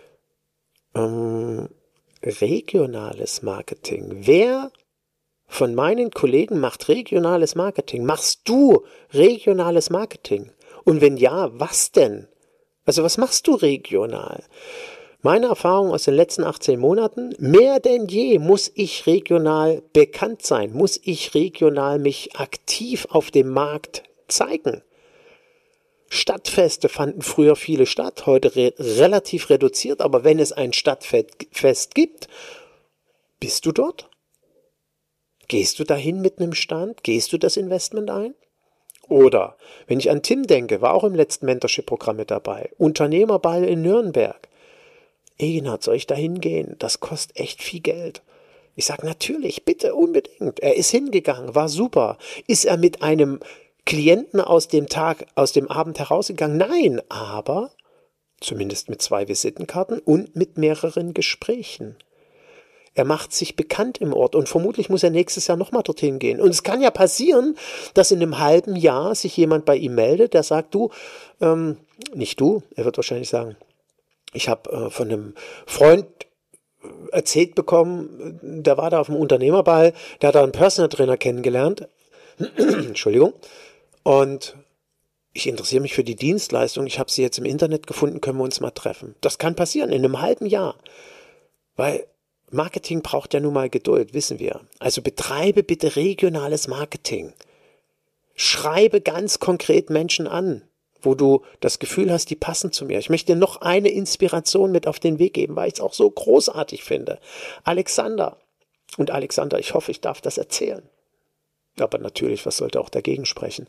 Regionales Marketing. Wer von meinen Kollegen macht regionales Marketing? Machst du regionales Marketing? Und wenn ja, was denn? Also was machst du regional? Meine Erfahrung aus den letzten 18 Monaten, mehr denn je muss ich regional bekannt sein, muss ich regional mich aktiv auf dem Markt zeigen. Stadtfeste fanden früher viele statt, heute relativ reduziert, aber wenn es ein Stadtfest gibt, bist du dort? Gehst du dahin mit einem Stand? Gehst du das Investment ein? Oder, wenn ich an Tim denke, war auch im letzten Mentorship-Programm mit dabei, Unternehmerball in Nürnberg. Eginhard, soll ich da hingehen? Das kostet echt viel Geld. Ich sage, natürlich, bitte, unbedingt. Er ist hingegangen, war super. Ist er mit einem Klienten aus dem Abend herausgegangen? Nein, aber zumindest mit 2 Visitenkarten und mit mehreren Gesprächen. Er macht sich bekannt im Ort und vermutlich muss er nächstes Jahr nochmal dorthin gehen. Und es kann ja passieren, dass in einem halben Jahr sich jemand bei ihm meldet, der sagt, nicht du, er wird wahrscheinlich sagen, ich habe von einem Freund erzählt bekommen, der war da auf dem Unternehmerball, der hat da einen Personal Trainer kennengelernt. Entschuldigung. Und ich interessiere mich für die Dienstleistung, ich habe sie jetzt im Internet gefunden, können wir uns mal treffen. Das kann passieren in einem halben Jahr. Weil Marketing braucht ja nun mal Geduld, wissen wir. Also betreibe bitte regionales Marketing. Schreibe ganz konkret Menschen an. wo du das Gefühl hast, die passen zu mir. Ich möchte dir noch eine Inspiration mit auf den Weg geben, weil ich es auch so großartig finde. Alexander. Und Alexander, ich hoffe, ich darf das erzählen. Aber natürlich, was sollte auch dagegen sprechen?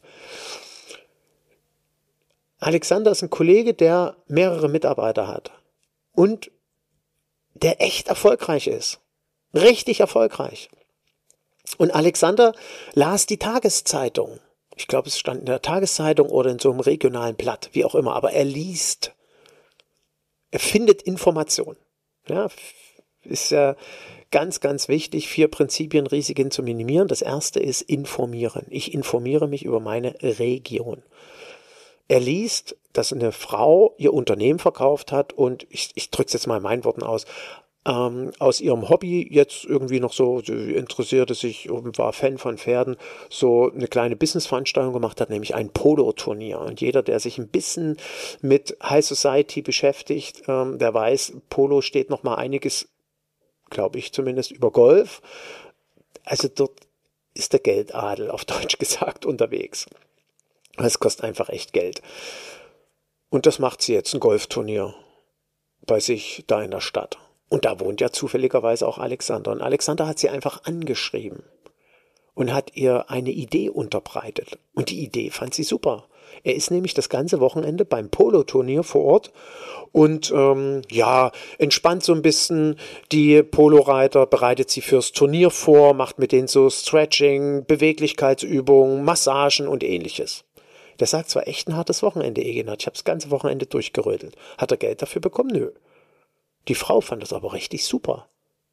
Alexander ist ein Kollege, der mehrere Mitarbeiter hat und der echt erfolgreich ist. Richtig erfolgreich. Und Alexander las die Tageszeitung. Ich glaube, es stand in der Tageszeitung oder in so einem regionalen Blatt, wie auch immer. Aber er liest. Er findet Informationen. Ja, ist ja ganz, ganz wichtig, 4 Prinzipien, Risiken zu minimieren. Das erste ist informieren. Ich informiere mich über meine Region. Er liest, dass eine Frau ihr Unternehmen verkauft hat und ich drücke es jetzt mal in meinen Worten aus ihrem Hobby jetzt irgendwie noch so, sie interessierte sich und war Fan von Pferden, so eine kleine Businessveranstaltung gemacht hat, nämlich ein Polo-Turnier. Und jeder, der sich ein bisschen mit High Society beschäftigt, der weiß, Polo steht noch mal einiges, glaube ich zumindest, über Golf. Also dort ist der Geldadel, auf Deutsch gesagt, unterwegs. Es kostet einfach echt Geld. Und das macht sie jetzt, ein Golfturnier bei sich da in der Stadt. Und da wohnt ja zufälligerweise auch Alexander. Und Alexander hat sie einfach angeschrieben und hat ihr eine Idee unterbreitet. Und die Idee fand sie super. Er ist nämlich das ganze Wochenende beim Polo-Turnier vor Ort und entspannt so ein bisschen die Poloreiter, bereitet sie fürs Turnier vor, macht mit denen so Stretching, Beweglichkeitsübungen, Massagen und ähnliches. Der sagt zwar echt ein hartes Wochenende, Egenhard, ich habe das ganze Wochenende durchgerödelt. Hat er Geld dafür bekommen? Nö. Die Frau fand das aber richtig super.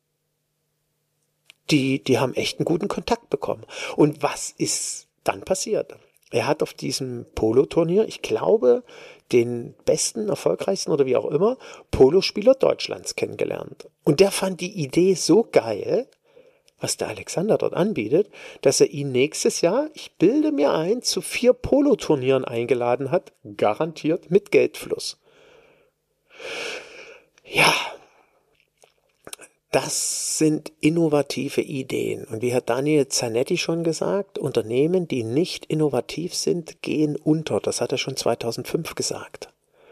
Die haben echt einen guten Kontakt bekommen. Und was ist dann passiert? Er hat auf diesem Polo-Turnier, ich glaube, den besten, erfolgreichsten oder wie auch immer, Polospieler Deutschlands kennengelernt. Und der fand die Idee so geil, was der Alexander dort anbietet, dass er ihn nächstes Jahr, ich bilde mir ein, zu 4 Polo-Turnieren eingeladen hat, garantiert mit Geldfluss. Ja, das sind innovative Ideen. Und wie hat Daniel Zanetti schon gesagt, Unternehmen, die nicht innovativ sind, gehen unter. Das hat er schon 2005 gesagt.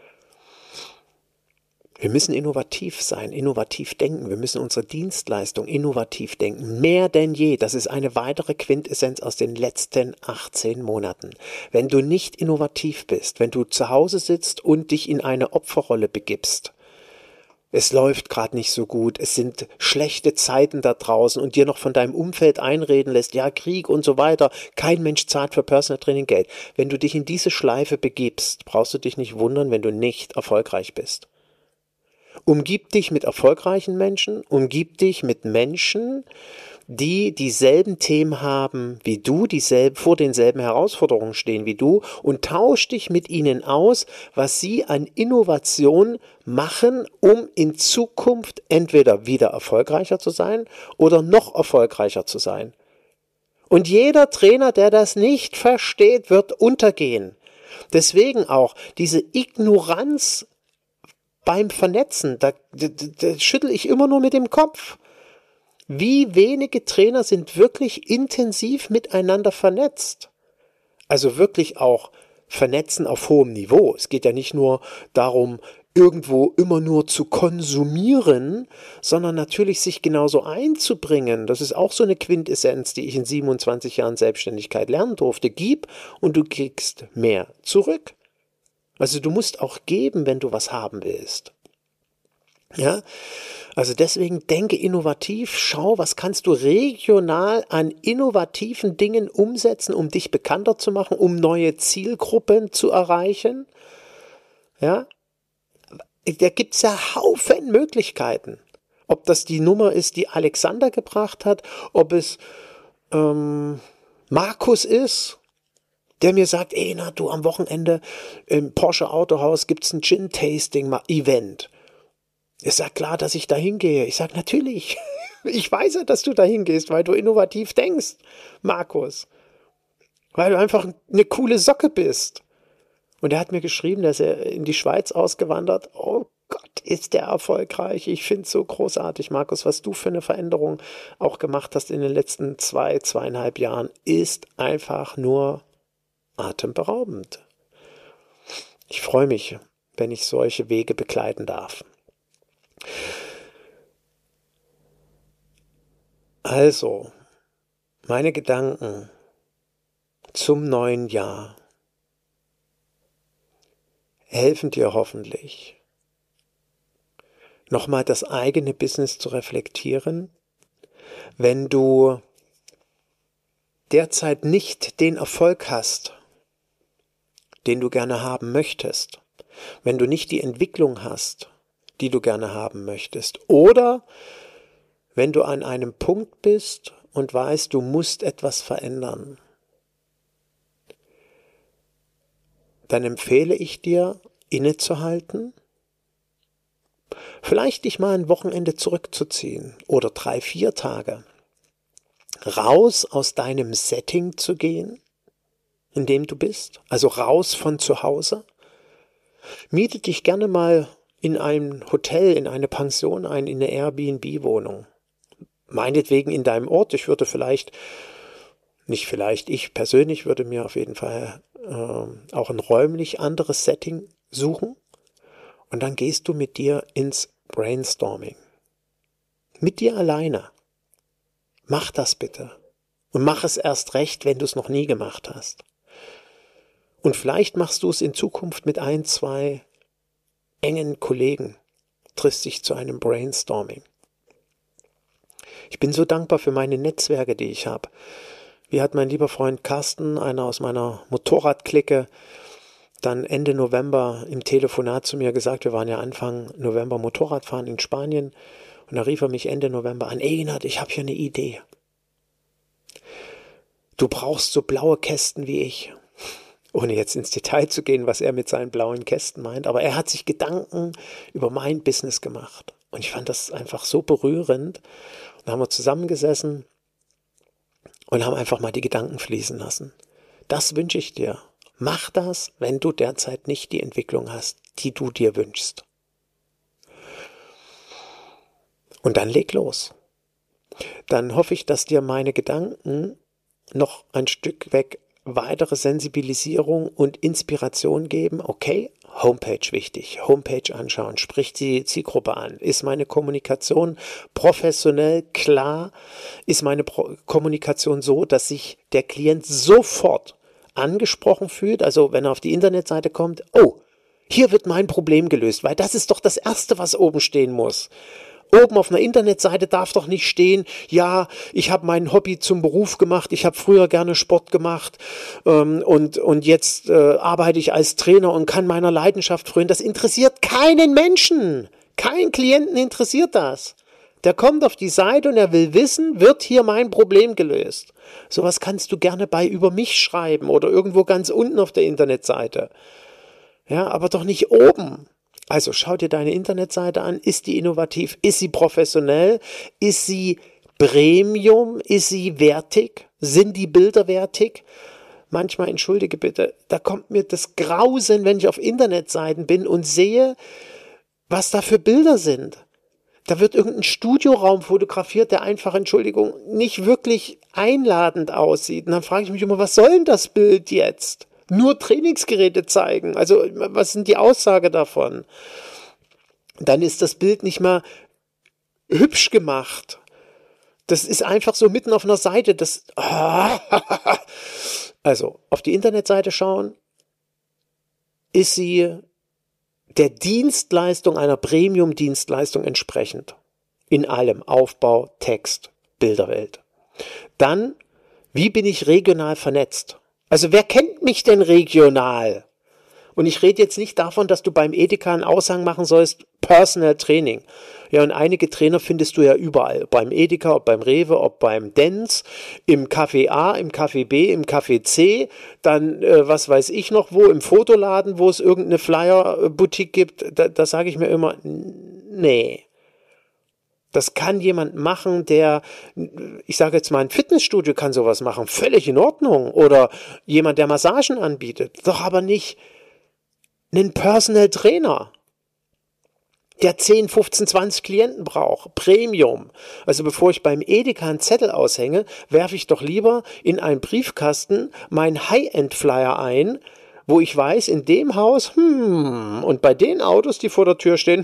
Wir müssen innovativ sein, innovativ denken. Wir müssen unsere Dienstleistung innovativ denken. Mehr denn je. Das ist eine weitere Quintessenz aus den letzten 18 Monaten. Wenn du nicht innovativ bist, wenn du zu Hause sitzt und dich in eine Opferrolle begibst, es läuft gerade nicht so gut, es sind schlechte Zeiten da draußen und dir noch von deinem Umfeld einreden lässt, ja, Krieg und so weiter, kein Mensch zahlt für Personal Training Geld. Wenn du dich in diese Schleife begibst, brauchst du dich nicht wundern, wenn du nicht erfolgreich bist. Umgib dich mit erfolgreichen Menschen, umgib dich mit Menschen, die dieselben Themen haben wie du, vor denselben Herausforderungen stehen wie du und tausch dich mit ihnen aus, was sie an Innovation machen, um in Zukunft entweder wieder erfolgreicher zu sein oder noch erfolgreicher zu sein. Und jeder Trainer, der das nicht versteht, wird untergehen. Deswegen auch diese Ignoranz beim Vernetzen, da schüttel ich immer nur mit dem Kopf. Wie wenige Trainer sind wirklich intensiv miteinander vernetzt? Also wirklich auch vernetzen auf hohem Niveau. Es geht ja nicht nur darum, irgendwo immer nur zu konsumieren, sondern natürlich sich genauso einzubringen. Das ist auch so eine Quintessenz, die ich in 27 Jahren Selbstständigkeit lernen durfte. Gib und du kriegst mehr zurück. Also du musst auch geben, wenn du was haben willst. Ja, also deswegen denke innovativ, schau, was kannst du regional an innovativen Dingen umsetzen, um dich bekannter zu machen, um neue Zielgruppen zu erreichen. Ja, da gibt es ja Haufen Möglichkeiten. Ob das die Nummer ist, die Alexander gebracht hat, ob es Markus ist, der mir sagt, na, du, am Wochenende im Porsche Autohaus gibt es ein Gin-Tasting-Event. Ich sage klar, dass ich da hingehe. Ich sage natürlich, ich weiß ja, dass du da hingehst, weil du innovativ denkst, Markus. Weil du einfach eine coole Socke bist. Und er hat mir geschrieben, dass er in die Schweiz ausgewandert. Oh Gott, ist der erfolgreich. Ich finde es so großartig, Markus, was du für eine Veränderung auch gemacht hast in den letzten 2,5 Jahren, ist einfach nur atemberaubend. Ich freue mich, wenn ich solche Wege begleiten darf. Also, meine Gedanken zum neuen Jahr helfen dir hoffentlich, nochmal das eigene Business zu reflektieren, wenn du derzeit nicht den Erfolg hast, den du gerne haben möchtest, wenn du nicht die Entwicklung hast, die du gerne haben möchtest, oder wenn du an einem Punkt bist und weißt, du musst etwas verändern, dann empfehle ich dir, innezuhalten, vielleicht dich mal ein Wochenende zurückzuziehen oder 3, 4 Tage, raus aus deinem Setting zu gehen, in dem du bist, also raus von zu Hause. Miete dich gerne mal in ein Hotel, in eine Pension ein, in eine Airbnb-Wohnung. Meinetwegen in deinem Ort. Ich persönlich würde mir auf jeden Fall auch ein räumlich anderes Setting suchen. Und dann gehst du mit dir ins Brainstorming. Mit dir alleine. Mach das bitte. Und mach es erst recht, wenn du es noch nie gemacht hast. Und vielleicht machst du es in Zukunft mit 1, 2 engen Kollegen. Triffst dich zu einem Brainstorming. Ich bin so dankbar für meine Netzwerke, die ich habe. Wie hat mein lieber Freund Carsten, einer aus meiner Motorradclique, dann Ende November im Telefonat zu mir gesagt, wir waren ja Anfang November Motorradfahren in Spanien, und da rief er mich Ende November an: Ey Inhard, ich habe hier eine Idee. Du brauchst so blaue Kästen wie ich. Ohne jetzt ins Detail zu gehen, was er mit seinen blauen Kästen meint, aber er hat sich Gedanken über mein Business gemacht. Und ich fand das einfach so berührend. Und da haben wir zusammengesessen und haben einfach mal die Gedanken fließen lassen. Das wünsche ich dir. Mach das, wenn du derzeit nicht die Entwicklung hast, die du dir wünschst. Und dann leg los. Dann hoffe ich, dass dir meine Gedanken noch ein Stück weg weitere Sensibilisierung und Inspiration geben. Okay, Homepage wichtig. Homepage anschauen, sprich die Zielgruppe an. Ist meine Kommunikation professionell, klar? Ist meine Kommunikation so, dass sich der Klient sofort angesprochen fühlt? Also wenn er auf die Internetseite kommt, oh, hier wird mein Problem gelöst, weil das ist doch das Erste, was oben stehen muss. Oben auf einer Internetseite darf doch nicht stehen, ja, ich habe mein Hobby zum Beruf gemacht, ich habe früher gerne Sport gemacht und jetzt arbeite ich als Trainer und kann meiner Leidenschaft frönen. Das interessiert keinen Menschen. Keinen Klienten interessiert das. Der kommt auf die Seite und er will wissen, wird hier mein Problem gelöst? Sowas kannst du gerne bei über mich schreiben oder irgendwo ganz unten auf der Internetseite. Ja, aber doch nicht oben. Also schau dir deine Internetseite an. Ist die innovativ? Ist sie professionell? Ist sie Premium? Ist sie wertig? Sind die Bilder wertig? Manchmal, entschuldige bitte, da kommt mir das Grausen, wenn ich auf Internetseiten bin und sehe, was da für Bilder sind. Da wird irgendein Studioraum fotografiert, der einfach, Entschuldigung, nicht wirklich einladend aussieht. Und dann frage ich mich immer, was soll denn das Bild jetzt? Nur Trainingsgeräte zeigen. Also was sind die Aussage davon? Dann ist das Bild nicht mal hübsch gemacht. Das ist einfach so mitten auf einer Seite. Also auf die Internetseite schauen. Ist sie der Dienstleistung, einer Premium-Dienstleistung entsprechend? In allem. Aufbau, Text, Bilderwelt. Dann, wie bin ich regional vernetzt? Also wer kennt mich denn regional? Und ich rede jetzt nicht davon, dass du beim Edeka einen Aushang machen sollst, Personal Training. Ja, und einige Trainer findest du ja überall. Beim Edeka, ob beim Rewe, ob beim Dents, im Café A, im Café B, im Café C, dann was weiß ich noch wo, im Fotoladen, wo es irgendeine Flyer-Boutique gibt. Da sage ich mir immer, nee. Das kann jemand machen, der, ich sage jetzt mal, ein Fitnessstudio kann sowas machen, völlig in Ordnung. Oder jemand, der Massagen anbietet. Doch aber nicht einen Personal Trainer, der 10, 15, 20 Klienten braucht. Premium. Also bevor ich beim Edeka einen Zettel aushänge, werfe ich doch lieber in einen Briefkasten meinen High-End-Flyer ein, wo ich weiß, in dem Haus, und bei den Autos, die vor der Tür stehen,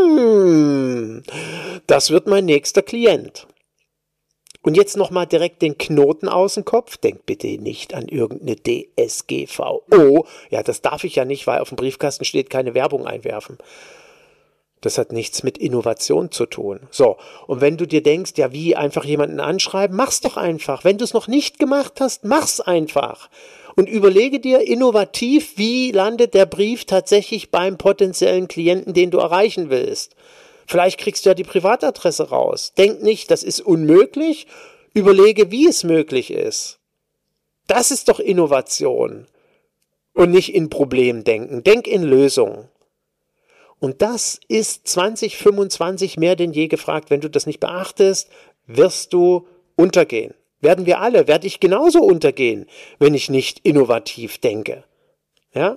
das wird mein nächster Klient. Und jetzt nochmal direkt den Knoten aus dem Kopf. Denk bitte nicht an irgendeine DSGVO. Ja, das darf ich ja nicht, weil auf dem Briefkasten steht, keine Werbung einwerfen. Das hat nichts mit Innovation zu tun. So, und wenn du dir denkst, ja, wie einfach jemanden anschreiben, mach's doch einfach. Wenn du es noch nicht gemacht hast, mach's einfach. Und überlege dir innovativ, wie landet der Brief tatsächlich beim potenziellen Klienten, den du erreichen willst. Vielleicht kriegst du ja die Privatadresse raus. Denk nicht, das ist unmöglich. Überlege, wie es möglich ist. Das ist doch Innovation. Und nicht in Problemdenken. Denk in Lösungen. Und das ist 2025 mehr denn je gefragt. Wenn du das nicht beachtest, wirst du untergehen. Werden wir alle, werde ich genauso untergehen, wenn ich nicht innovativ denke. Ja?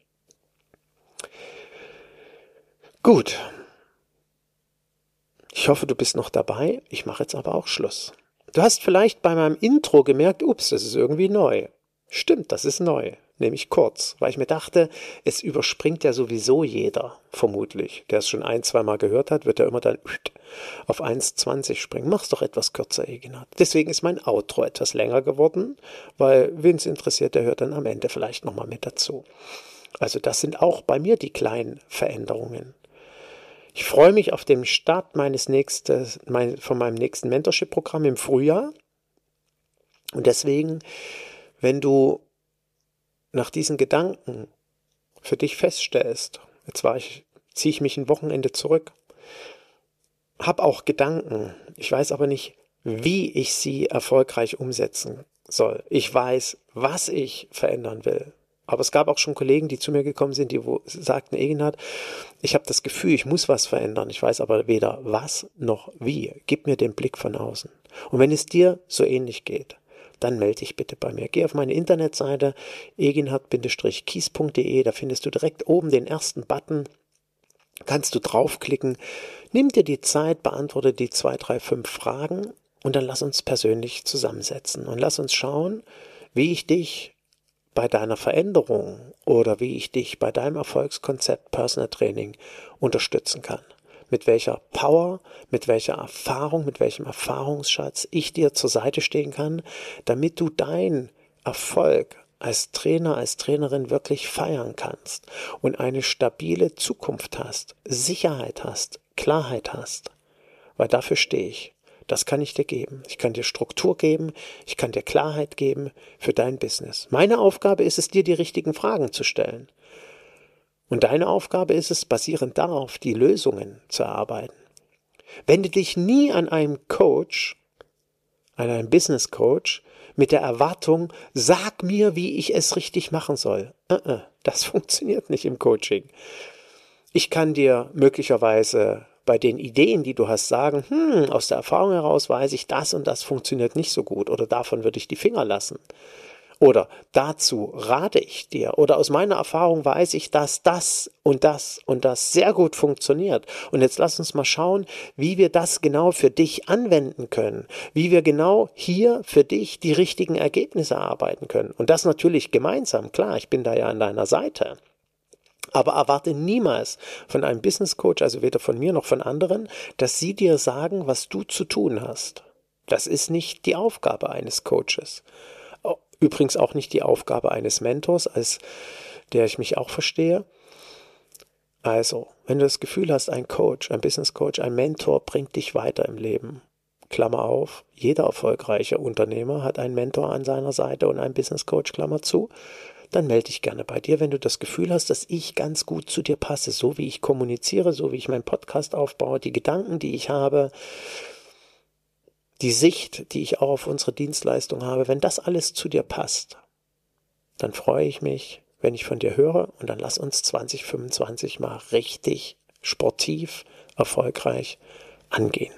Gut. Ich hoffe, du bist noch dabei. Ich mache jetzt aber auch Schluss. Du hast vielleicht bei meinem Intro gemerkt, ups, das ist irgendwie neu. Stimmt, das ist neu. Nämlich kurz, weil ich mir dachte, es überspringt ja sowieso jeder, vermutlich. Der es schon 1-2 Mal gehört hat, wird er immer dann auf 1,20 springen. Mach's doch etwas kürzer, Eginhard. Deswegen ist mein Outro etwas länger geworden, weil wen es interessiert, der hört dann am Ende vielleicht nochmal mit dazu. Also das sind auch bei mir die kleinen Veränderungen. Ich freue mich auf den Start von meinem nächsten Mentorship-Programm im Frühjahr. Und deswegen, wenn du nach diesen Gedanken für dich feststellst, ziehe ich mich ein Wochenende zurück, habe auch Gedanken, ich weiß aber nicht, wie ich sie erfolgreich umsetzen soll. Ich weiß, was ich verändern will. Aber es gab auch schon Kollegen, die zu mir gekommen sind, die sagten, Eginhard, ich habe das Gefühl, ich muss was verändern. Ich weiß aber weder was noch wie. Gib mir den Blick von außen. Und wenn es dir so ähnlich geht, dann melde dich bitte bei mir. Geh auf meine Internetseite eginhard-kies.de, da findest du direkt oben den ersten Button, kannst du draufklicken, nimm dir die Zeit, beantworte die 2, 3, 5 Fragen und dann lass uns persönlich zusammensetzen und lass uns schauen, wie ich dich bei deiner Veränderung oder wie ich dich bei deinem Erfolgskonzept Personal Training unterstützen kann. Mit welcher Power, mit welcher Erfahrung, mit welchem Erfahrungsschatz ich dir zur Seite stehen kann, damit du deinen Erfolg als Trainer, als Trainerin wirklich feiern kannst und eine stabile Zukunft hast, Sicherheit hast, Klarheit hast. Weil dafür stehe ich. Das kann ich dir geben. Ich kann dir Struktur geben, ich kann dir Klarheit geben für dein Business. Meine Aufgabe ist es, dir die richtigen Fragen zu stellen. Und deine Aufgabe ist es, basierend darauf die Lösungen zu erarbeiten. Wende dich nie an einen Coach, an einen Business Coach, mit der Erwartung, sag mir, wie ich es richtig machen soll. Das funktioniert nicht im Coaching. Ich kann dir möglicherweise bei den Ideen, die du hast, sagen, aus der Erfahrung heraus weiß ich, das und das funktioniert nicht so gut oder davon würde ich die Finger lassen. Oder dazu rate ich dir. Oder aus meiner Erfahrung weiß ich, dass das und das und das sehr gut funktioniert. Und jetzt lass uns mal schauen, wie wir das genau für dich anwenden können. Wie wir genau hier für dich die richtigen Ergebnisse erarbeiten können. Und das natürlich gemeinsam. Klar, ich bin da ja an deiner Seite. Aber erwarte niemals von einem Business Coach, also weder von mir noch von anderen, dass sie dir sagen, was du zu tun hast. Das ist nicht die Aufgabe eines Coaches. Übrigens auch nicht die Aufgabe eines Mentors, als der ich mich auch verstehe. Also, wenn du das Gefühl hast, ein Coach, ein Business Coach, ein Mentor bringt dich weiter im Leben. Klammer auf, jeder erfolgreiche Unternehmer hat einen Mentor an seiner Seite und einen Business Coach, Klammer zu. Dann melde dich gerne bei dir, wenn du das Gefühl hast, dass ich ganz gut zu dir passe, so wie ich kommuniziere, so wie ich meinen Podcast aufbaue, die Gedanken, die ich habe, die Sicht, die ich auch auf unsere Dienstleistung habe, wenn das alles zu dir passt, dann freue ich mich, wenn ich von dir höre und dann lass uns 2025 mal richtig sportiv, erfolgreich angehen.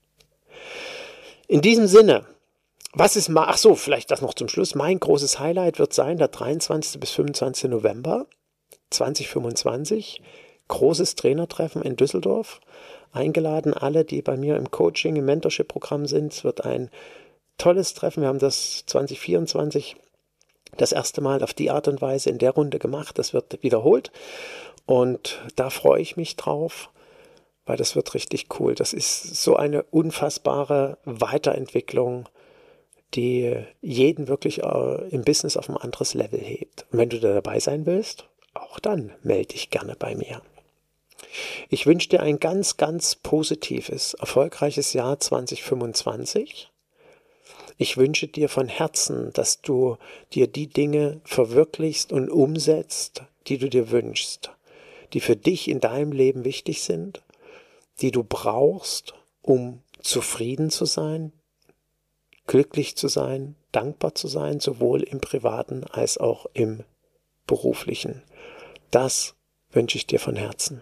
In diesem Sinne, vielleicht das noch zum Schluss, mein großes Highlight wird sein, der 23. bis 25. November 2025, großes Trainertreffen in Düsseldorf. Eingeladen alle, die bei mir im Coaching, im Mentorship-Programm sind. Es wird ein tolles Treffen. Wir haben das 2024 das erste Mal auf die Art und Weise in der Runde gemacht. Das wird wiederholt und da freue ich mich drauf, weil das wird richtig cool. Das ist so eine unfassbare Weiterentwicklung, die jeden wirklich im Business auf ein anderes Level hebt. Und wenn du da dabei sein willst, auch dann melde dich gerne bei mir. Ich wünsche dir ein ganz, ganz positives, erfolgreiches Jahr 2025. Ich wünsche dir von Herzen, dass du dir die Dinge verwirklichst und umsetzt, die du dir wünschst, die für dich in deinem Leben wichtig sind, die du brauchst, um zufrieden zu sein, glücklich zu sein, dankbar zu sein, sowohl im Privaten als auch im Beruflichen. Das wünsche ich dir von Herzen.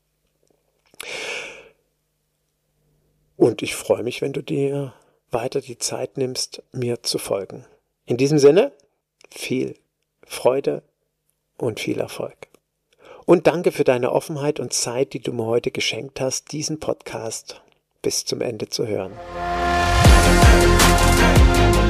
Und ich freue mich, wenn du dir weiter die Zeit nimmst, mir zu folgen. In diesem Sinne, viel Freude und viel Erfolg. Und danke für deine Offenheit und Zeit, die du mir heute geschenkt hast, diesen Podcast bis zum Ende zu hören.